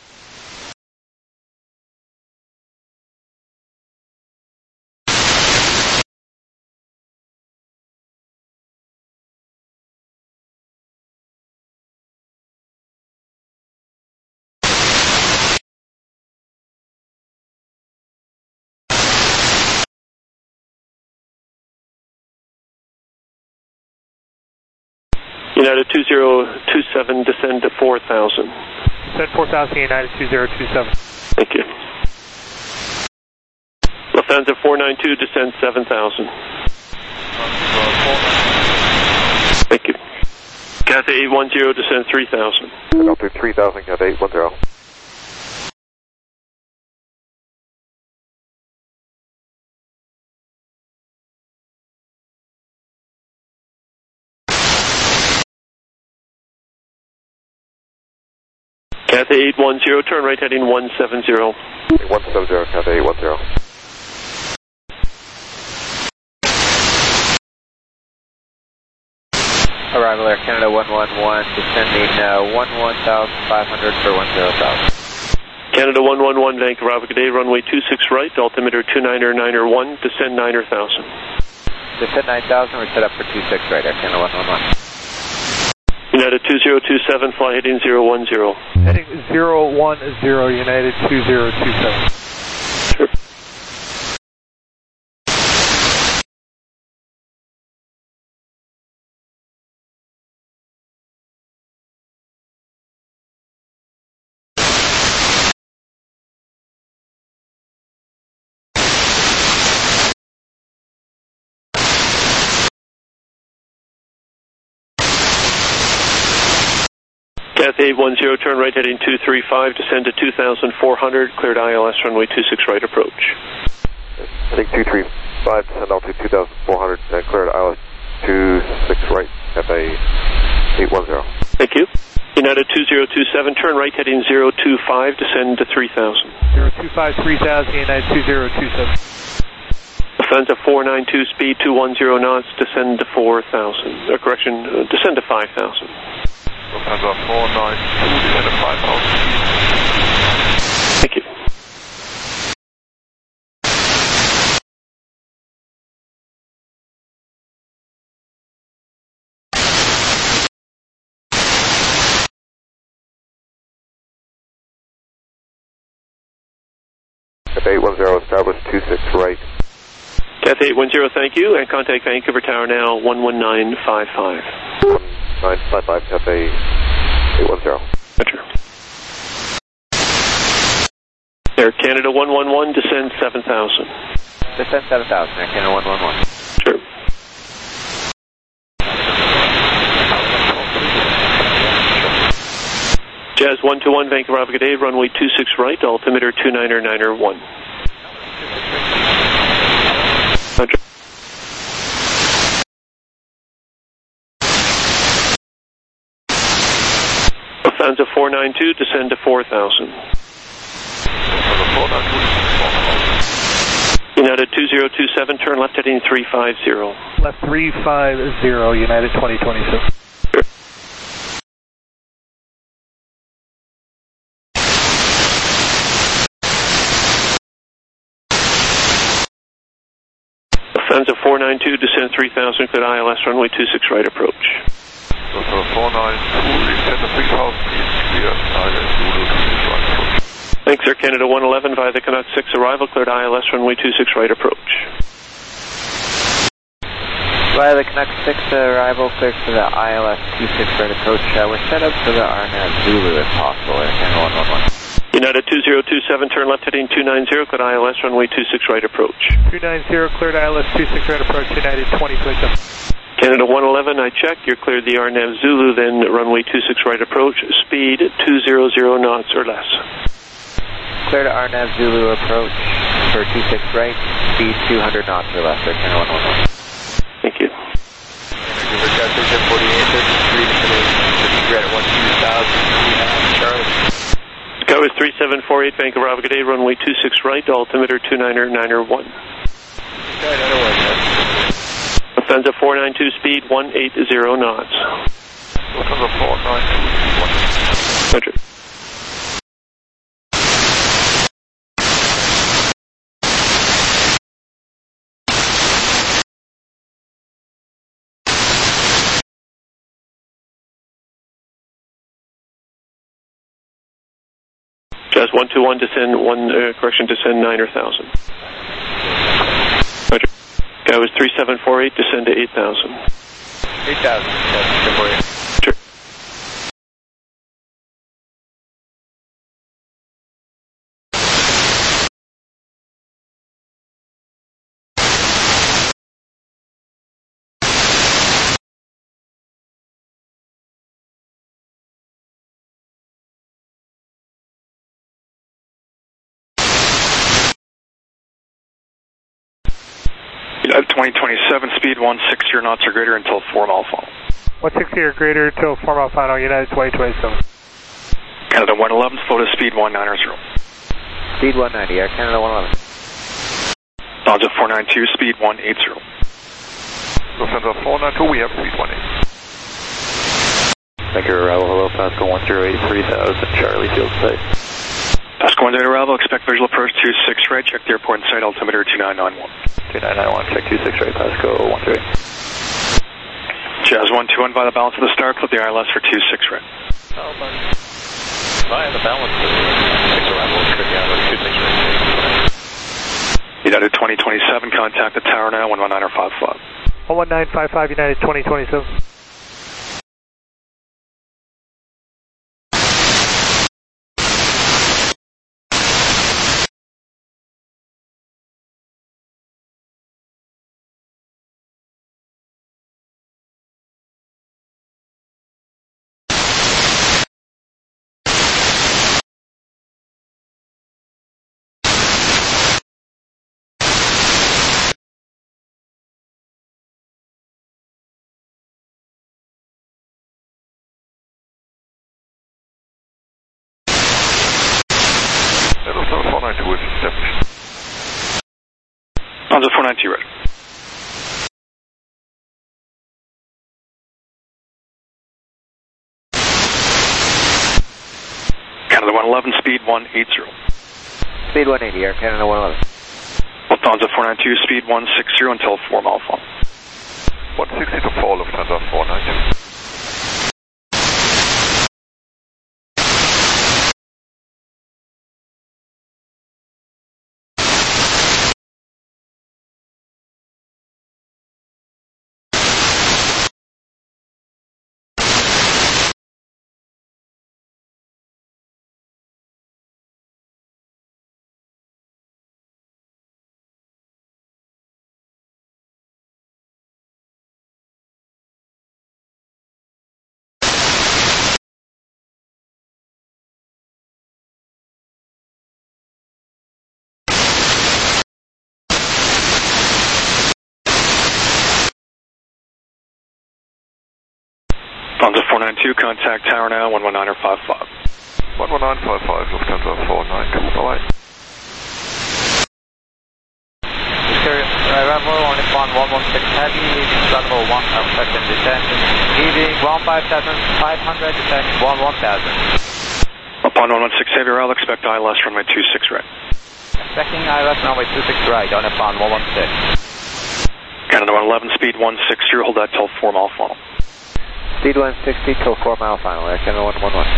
United two zero two seven, descend to four thousand. Descend four thousand, United two zero two seven. Thank you. Lufthansa four nine two, descend seven thousand. Thank you. Cathay eight one zero, descend three thousand. Altitude three thousand, Cathay eight one zero. Cathay eight one zero, turn right heading one seven zero. one seven zero, Cathay eight one zero. Arrival Air Canada one one one, descending uh, one one thousand five hundred for one zero thousand. Canada one one one, Vancouver Alpha, good day, runway two six right, altimeter two niner niner one, descend niner thousand. Descend nine thousand, we're set up for two six right, Air Canada one one one. United two zero two seven, fly heading zero one zero. Heading zero one zero, United two zero two seven. Sure. Cathay eight one zero, turn right heading two three five, descend to two thousand four hundred, cleared I L S runway two six right approach. Heading two three five, descend altitude two thousand four hundred, and cleared I L S two six right, Cathay eight one zero. Thank you. United two zero two seven, turn right heading zero two five, descend to three thousand. zero two five, three thousand, United two zero two seven. Lufthansa four nine two, speed two one zero knots, descend to four thousand. Uh, correction, uh, descend to five thousand. Lufthansa four nine two, descend to five thousand. Thank you. Cathay eight one zero, established two six right. Cathay eight one zero, thank you, and contact Vancouver Tower now, one one nine five five. one nine five five, Cathay eight one zero. Roger. Air Canada one one one, descend seven thousand. Descend seven thousand, Air Canada one one one. Sure. Jazz one two one, Vancouver Alpha, good day, runway two six right, altimeter two niner niner one. Roger. Lufthansa four nine two, descend to four thousand. United two zero two seven, turn left heading three five zero. Left three five zero, United twenty twenty-six. Lufthansa four nine two, descend three thousand, cleared I L S runway two six right approach. Lufthansa four nine two, descend to three thousand, clear I L S Zulu two six right approach. Thanks, Air Canada one eleven, via the Canuck six arrival, cleared I L S runway two six right approach. Via the Canuck six arrival, cleared for the I L S two six right approach. Uh, we're set up for the R N A V Zulu if possible, Air Canada one one one. United two zero two seven, turn left heading two nine zero, cleared I L S runway two six right approach. two nine zero, cleared I L S two six right approach, United twenty twenty-seven. Canada one eleven, I checked, you're cleared the R N A V Zulu, then runway two six right approach, speed two hundred knots or less. Cleared R N A V Zulu approach for two six right, speed two hundred knots or less, Air Canada one one one. Thank you. Vancouver Cathay ten forty-eight, thirty-three, descending at one two thousand, Charlie. Sky was three seven four eight, Vancouver Alpha, good day, runway two six right, altimeter two niner niner one. Okay, niner one, yes. Lufthansa four nine two, speed one eighty knots. Lufthansa four nine two, one. Roger. Jazz one two one, descend one, uh, correction, descend niner thousand. Roger. Guy was three seven four eight, descend to eight thousand. eight thousand, yes, Sure. United twenty twenty-seven, speed one sixty knots or greater until four mile final. one sixty or greater until four mile final, United twenty twenty-seven. Canada one eleven, flow to speed one nine zero. Speed one ninety, Air Canada one eleven. Lufthansa four nine two, speed one eighty. Lufthansa four nine two, we have speed one eighty. Vancouver arrival, hello, Pascal one zero eight three thousand, Charlie Field Site. Pascal one zero arrival, expect visual approach two six right, check the airport and site altimeter two nine nine one. two nine nine one, check two six right, Pascal one zero eight. Jazz one two one by the balance of the star, clip the I L S for two six right. Oh, buddy. By the balance of the six arrival, clip the I L S two six right. United twenty twenty-seven, contact the tower now, one one nine five five. one one nine five five, United twenty twenty-seven. four nine two is established. Lufthansa four nine two ready. Canada one eleven, speed one eighty. Speed one eighty, Air Canada one eleven. Lufthansa four nine two, speed one sixty until four mile final. one sixty to four, Lufthansa four nine two. Lufthansa four nine two, contact tower now, one one nine five five. one one nine five five, Lufthansa four nine two, bye-bye. Arrival on Nippon one one six heavy, leading level one second descending, leading one five seven five hundred, descending one one thousand. Upon one one six heavy, I'll expect I L S runway two six right. Expecting I L S runway two six right on Nippon one one six. Canada one eleven, speed one sixty, hold that till four mile final. Speed one sixty till four mile final, Air Canada one one one.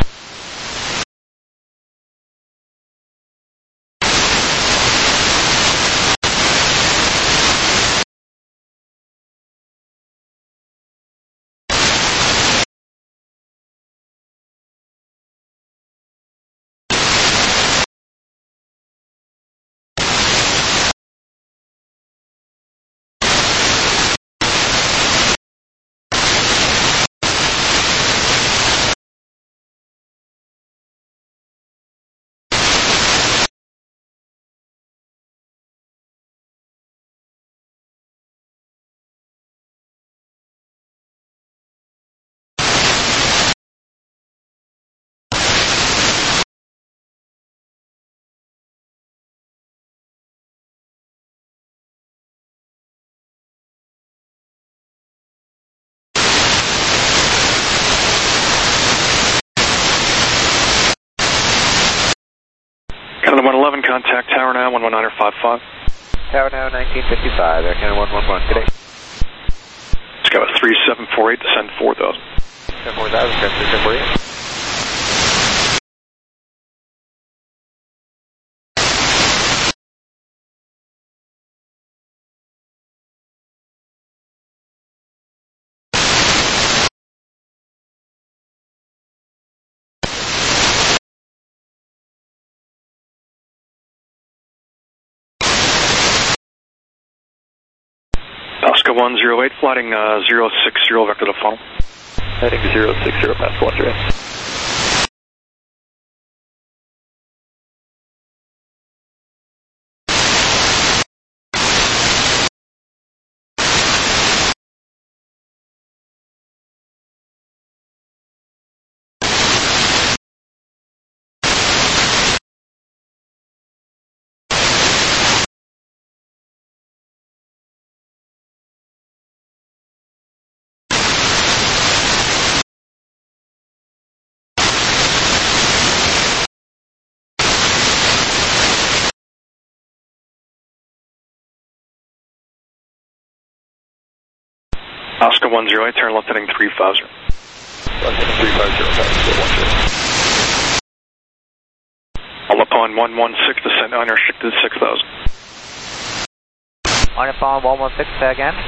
Canada one eleven, contact tower now, one one nine five five. Tower now, nineteen fifty-five, Air Canada one one one, good day. Let's go at three seven four eight, descend four thousand. Descend four thousand, three seven four eight. Pascal one zero eight, flighting uh, zero six zero vector to funnel. Heading zero six zero, Pascal one zero eight. Oscar one zero eight, turn left heading three five zero. Left heading three five zero, Pasco one zero. All upon one one six, descent unrestricted six thousand. On upon one one six, say again.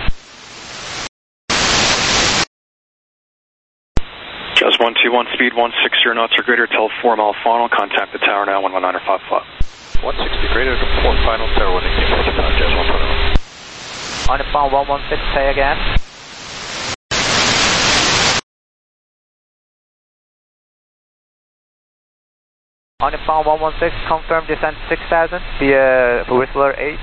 Jazz one two one, speed one sixty knots or greater till four mile final, contact the tower now, one one nine five five. one sixty greater to four final, tower one eighteen fifty-five, Jazz one two one. On upon one one six, say again. On upon one one six, confirm descent six thousand via Whistler eight.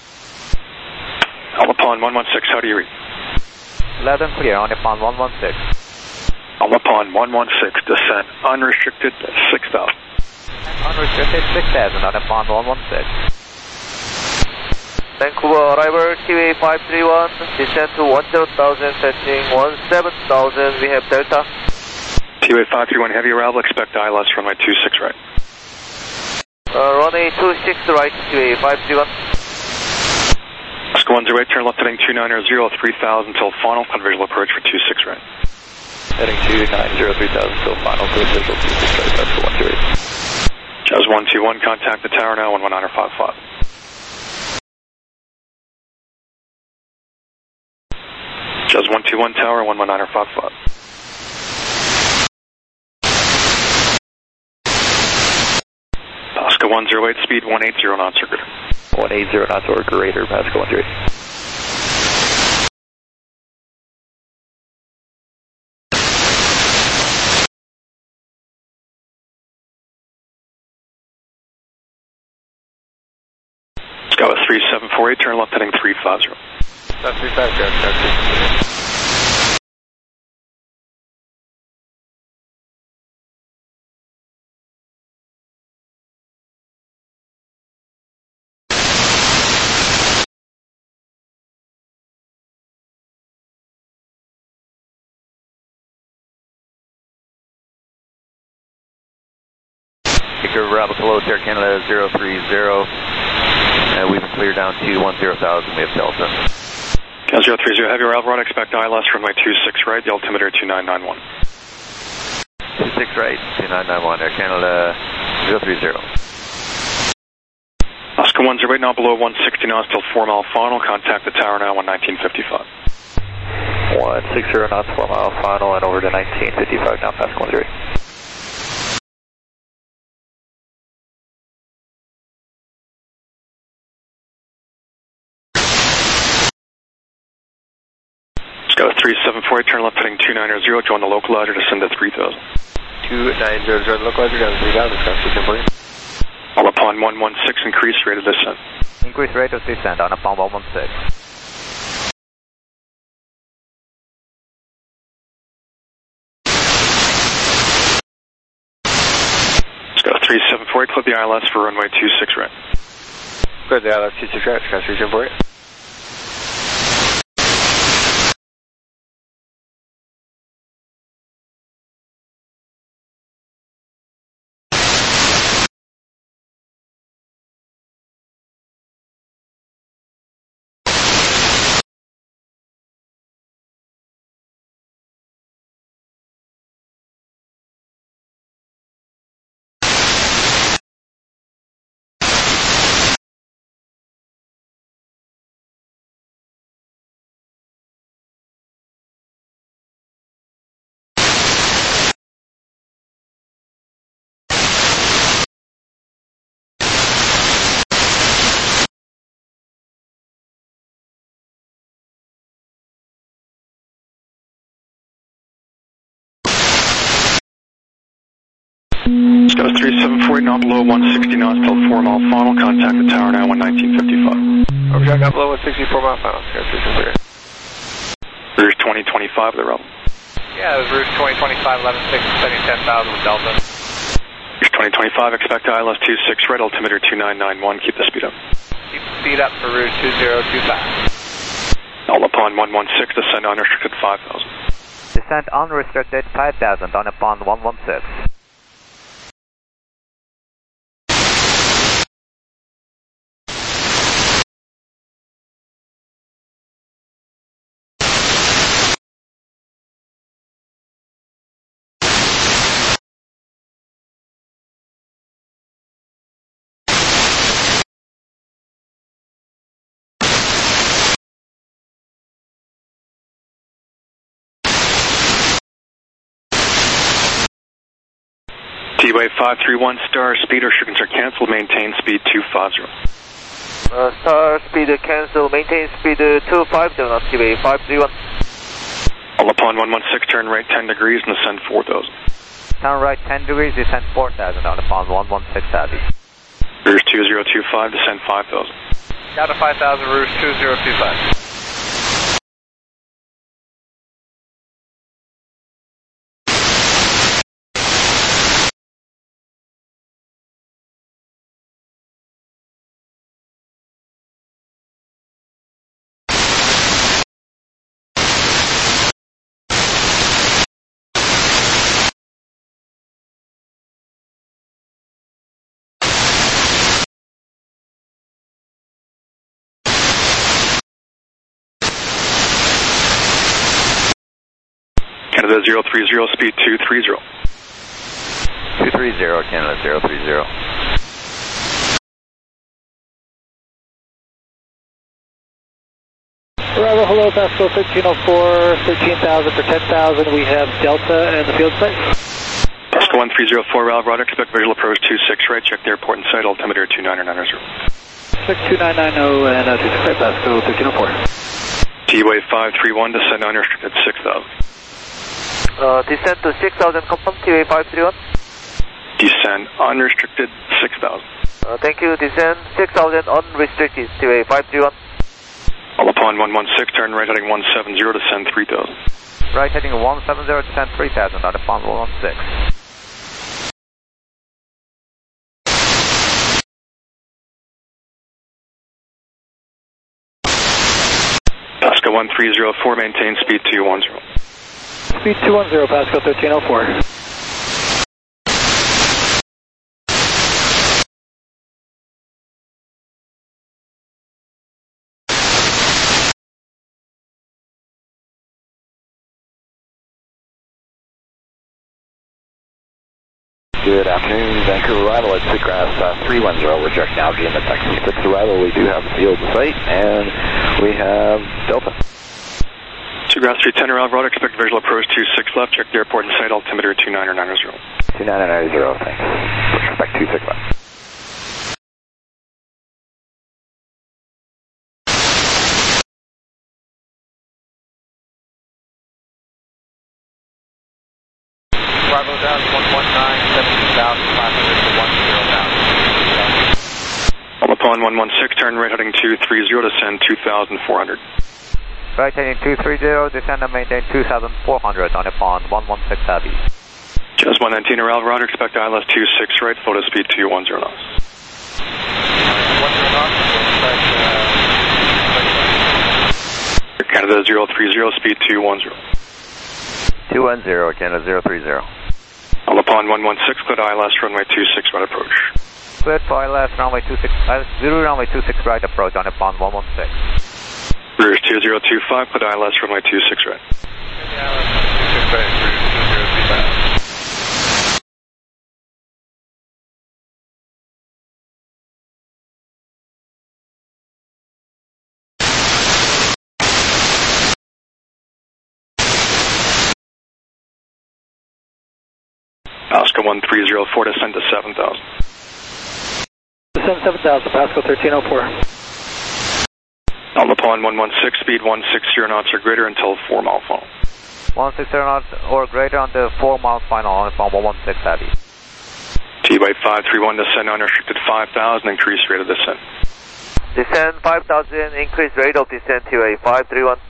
All upon one one six, how do you read? Loud and clear, on upon one one six. All upon one one six, descent unrestricted six thousand. Unrestricted six thousand, on upon one one six. Vancouver arrival, T V five three one, descent to one zero thousand, setting one seven thousand, we have Delta. T V five three one, heavy arrival, expect I L S runway two six right. Uh, runway two six right, T V five three one. Oscar one zero eight, turn left heading two nine zero, three thousand till final, clear visual approach for two six right. Heading two nine zero, three thousand till final, clear visual two six right, Pasco one zero eight. Jazz one two one, contact the tower now, one one nine five five. Jazz one two one, tower, one one nine five five. Oscar one zero eight, speed one eighty knots or greater. one eighty knots or greater, Pasco one zero eight. Scott three seven four eight, turn left heading three five zero. That's three five zero, Scott three seven four eight. Victor Bravo Hello, Air Canada zero three zero. Uh, we've been cleared down to one zero thousand, we have Delta. zero three zero, heavy arrival, right, expect I L S runway two six right, the altimeter two nine nine one. two six right, two nine nine one, Air Canada zero three zero. Oscar one zero eight, now below one sixty knots till four mile final, contact the tower now, one nineteen fifty-five. one sixty knots, four mile final, and over to nineteen fifty-five now, Pasco one zero eight. Scott three seven four eight, turn left heading two nine zero, join the localizer, descend to three thousand. two nine zero, join the localizer, down to three thousand, Scott station for you. All upon one one six, increase rate of descent. Increase rate of descent, on upon one one six. Scott three seven four eight, clip the I L S for runway two six right. Clear the I L S two six right, Scott station for you. Scott three seven four eight, now below one sixty knots till four mile final, contact the tower now, one nineteen fifty-five. Overshot, now below one sixty, four mile final, Scott station for you. Rouge twenty twenty-five, the rebel. Yeah, it was Rouge twenty twenty-five, eleven six, setting ten thousand with Delta. Rouge twenty twenty-five, expect I L S two six right, altimeter two nine nine one, keep the speed up. Keep the speed up for Rouge two zero two five. All upon one one six, descend unrestricted five thousand. Descent unrestricted five thousand, on upon one one six. T-Wave five three one, star speed restrictions are canceled, maintain speed two five zero. Uh, star speed cancel, maintain speed two five zero, T-Wave five three one. All upon one one six, turn right ten degrees and descend four thousand. Turn right ten degrees, descend four thousand on upon one one six Abbey. Rouge two zero two five, descend five thousand. Delta five thousand, Rouge two zero two five. Canada zero three zero, speed two three zero. two three zero, Canada zero three zero. Bravo, hello, Pascal thirteen oh four, thirteen thousand for ten thousand. We have Delta and the field site. Pascal one three zero four, Ralph, radar, expect visual approach two six right, check the airport and site, altimeter two nine nine zero. six two nine nine zero and uh, two six right, Pascal thirteen oh four. T-Wave five three one, descend unrestricted six thousand. Uh, descend to six thousand, confirm T-Wave five three one. Descend unrestricted six thousand. Uh, thank you, descend six thousand unrestricted, T-Wave five three one. All upon one one six, turn right heading one seven zero, descend three thousand. Right heading one seven zero, descend three thousand on upon one one six. Pascal one three zero four, maintain speed two one zero. Speed two one zero, Pascal thirteen oh four. Good afternoon, Vancouver arrival at Seagrass uh, three one zero. We're checking out in the Texas six arrival. We do have the field site, and we have Delta. Seagrass three ten, Ralph, radar, expect visual approach two six left, check the airport and site, altimeter two nine nine zero. two nine nine zero, thanks. Expect two six left. Bravo down one one nine, seventeen thousand five hundred to one zero down. All upon one one six, turn right heading two three zero, descend two thousand four hundred. Right heading two three zero, descend and maintain two thousand four hundred on upon one one six Abbey. Jazz one nineteen, Ralph, radar, expect I L S two six right, photo speed two one zero knots. Canada zero three zero, speed two one zero. two one zero, Canada zero three zero. All upon one one six, clear I L S runway two six right approach. Cleared for I L S runway two six, uh, zero runway two six right approach on upon one one six. Rouge two zero two five, clear I L S runway two six right. Oscar one three zero four, descend to seven thousand. Descend seven thousand, Pascal thirteen oh four. All upon one one six, speed one six zero knots or greater until four mile final. one six zero knots or greater on the four mile final on upon one one six Abbey. T-Wave five three one, descend unrestricted five thousand, increase rate of descent. Descend five thousand, increase rate of descent to a five three one.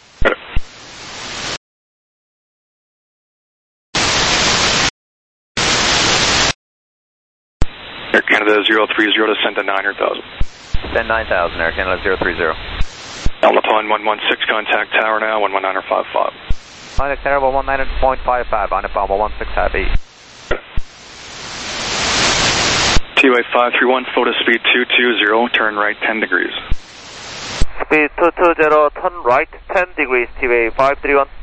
Air Canada zero three zero, descend to nine hundred thousand. Descend nine thousand, Air Canada zero three zero. All upon one one six, contact tower now, one one nine five five. Contact tower one one nine point five five, on upon one one six Abbey. T-Wave five three one, photo speed two two zero, turn right ten degrees. Speed two two zero, turn right ten degrees, T-Wave five three one.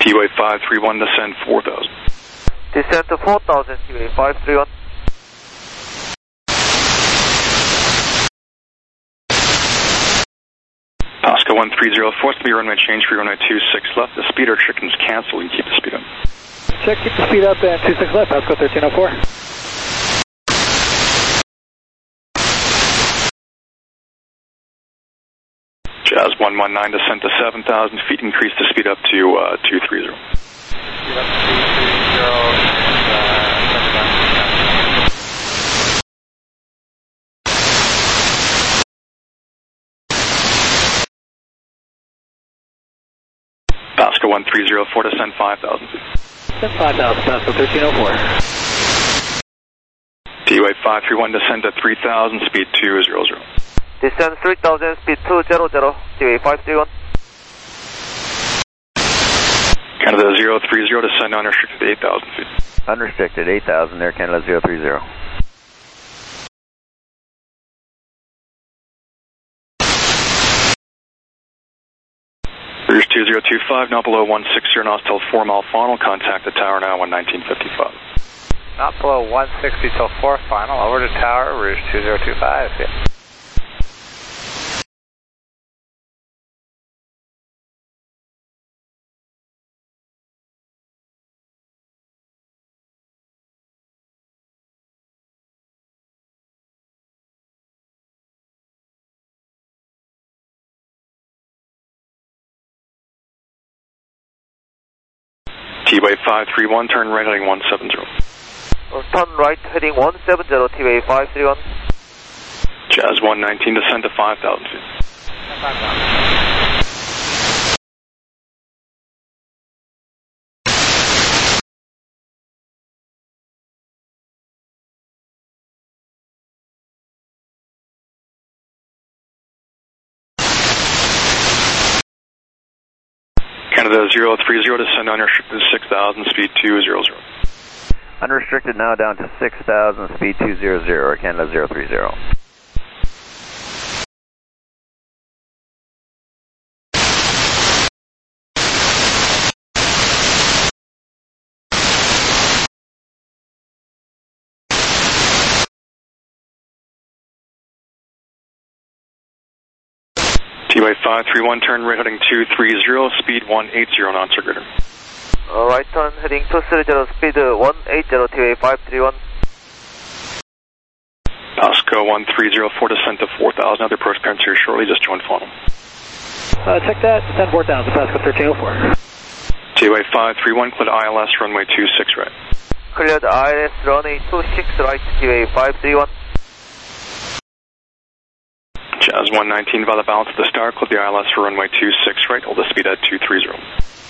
T-Way five three one, descend four thousand. Descend to four thousand, T-Way five three one. Oscar one three zero four, to be runway change for runway two six left. The speed restrictions cancel, you keep the speed up. Check, keep the speed up and two six left, Oscar thirteen oh four. Jazz one one nine, descent to seven thousand feet, increase the speed up to uh, two three zero. Speed up to two three zero, Pasco one three zero four, descend five thousand feet. Descend five thousand, Pasco thirteen oh four. T-Way five three one, descend to three thousand, speed two zero zero. Descend three thousand, speed two zero zero, T-Way five three one. Canada zero three zero, descend unrestricted eight thousand feet. Unrestricted eight thousand, Air Canada zero three zero. Rouge two zero two five, now below one six zero knots till four mile final, contact the tower now on nineteen fifty-five. Not below one sixty till four final, over to tower, Rouge two zero two five, yeah. T-Way five three one, turn right heading one seven zero. Turn right heading one seven zero, T-Way five three one. Jazz one nineteen, descend to five thousand feet. Canada zero three zero, descend unrestricted six thousand, speed two zero zero. Unrestricted now down to six thousand, speed two zero zero, Air Canada zero three zero. T-Way five three one, turn right heading two three zero, speed one eight zero knots or greater. Uh, right turn heading two three zero, speed uh, one eight zero, T-Way five three one. Pasco one three zero four, descent to four thousand, other approach clearance here shortly, just join final. Uh, check that, descend four thousand, Pasco thirteen oh four. T-Way five three one, cleared I L S, runway two six right. Cleared I L S, runway two six right, T-Way five three one. Jazz one nineteen, by the balance of the star, clear the I L S for runway two six right, hold the speed at two three zero.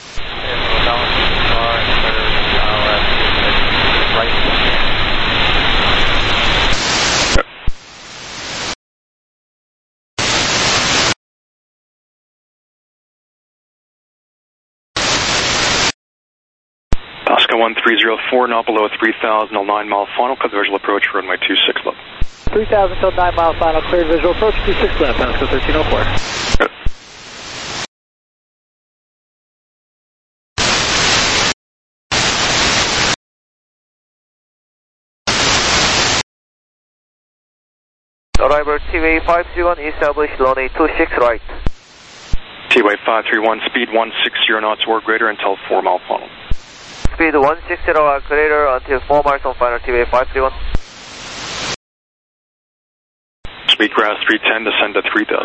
Pasco one three zero four, now below three thousand, nine mile final, clear the visual approach for runway two six left. three thousand till nine mile final, cleared visual approach, two six left, Pasco thirteen oh four. Good. Arrival T-Way five three one, established runway two six right. T-Way five three one, speed one six zero knots or greater until four mile final. Speed one six zero or greater until four miles on final, T-Way five three one. Speed grass three ten, descend to three thousand.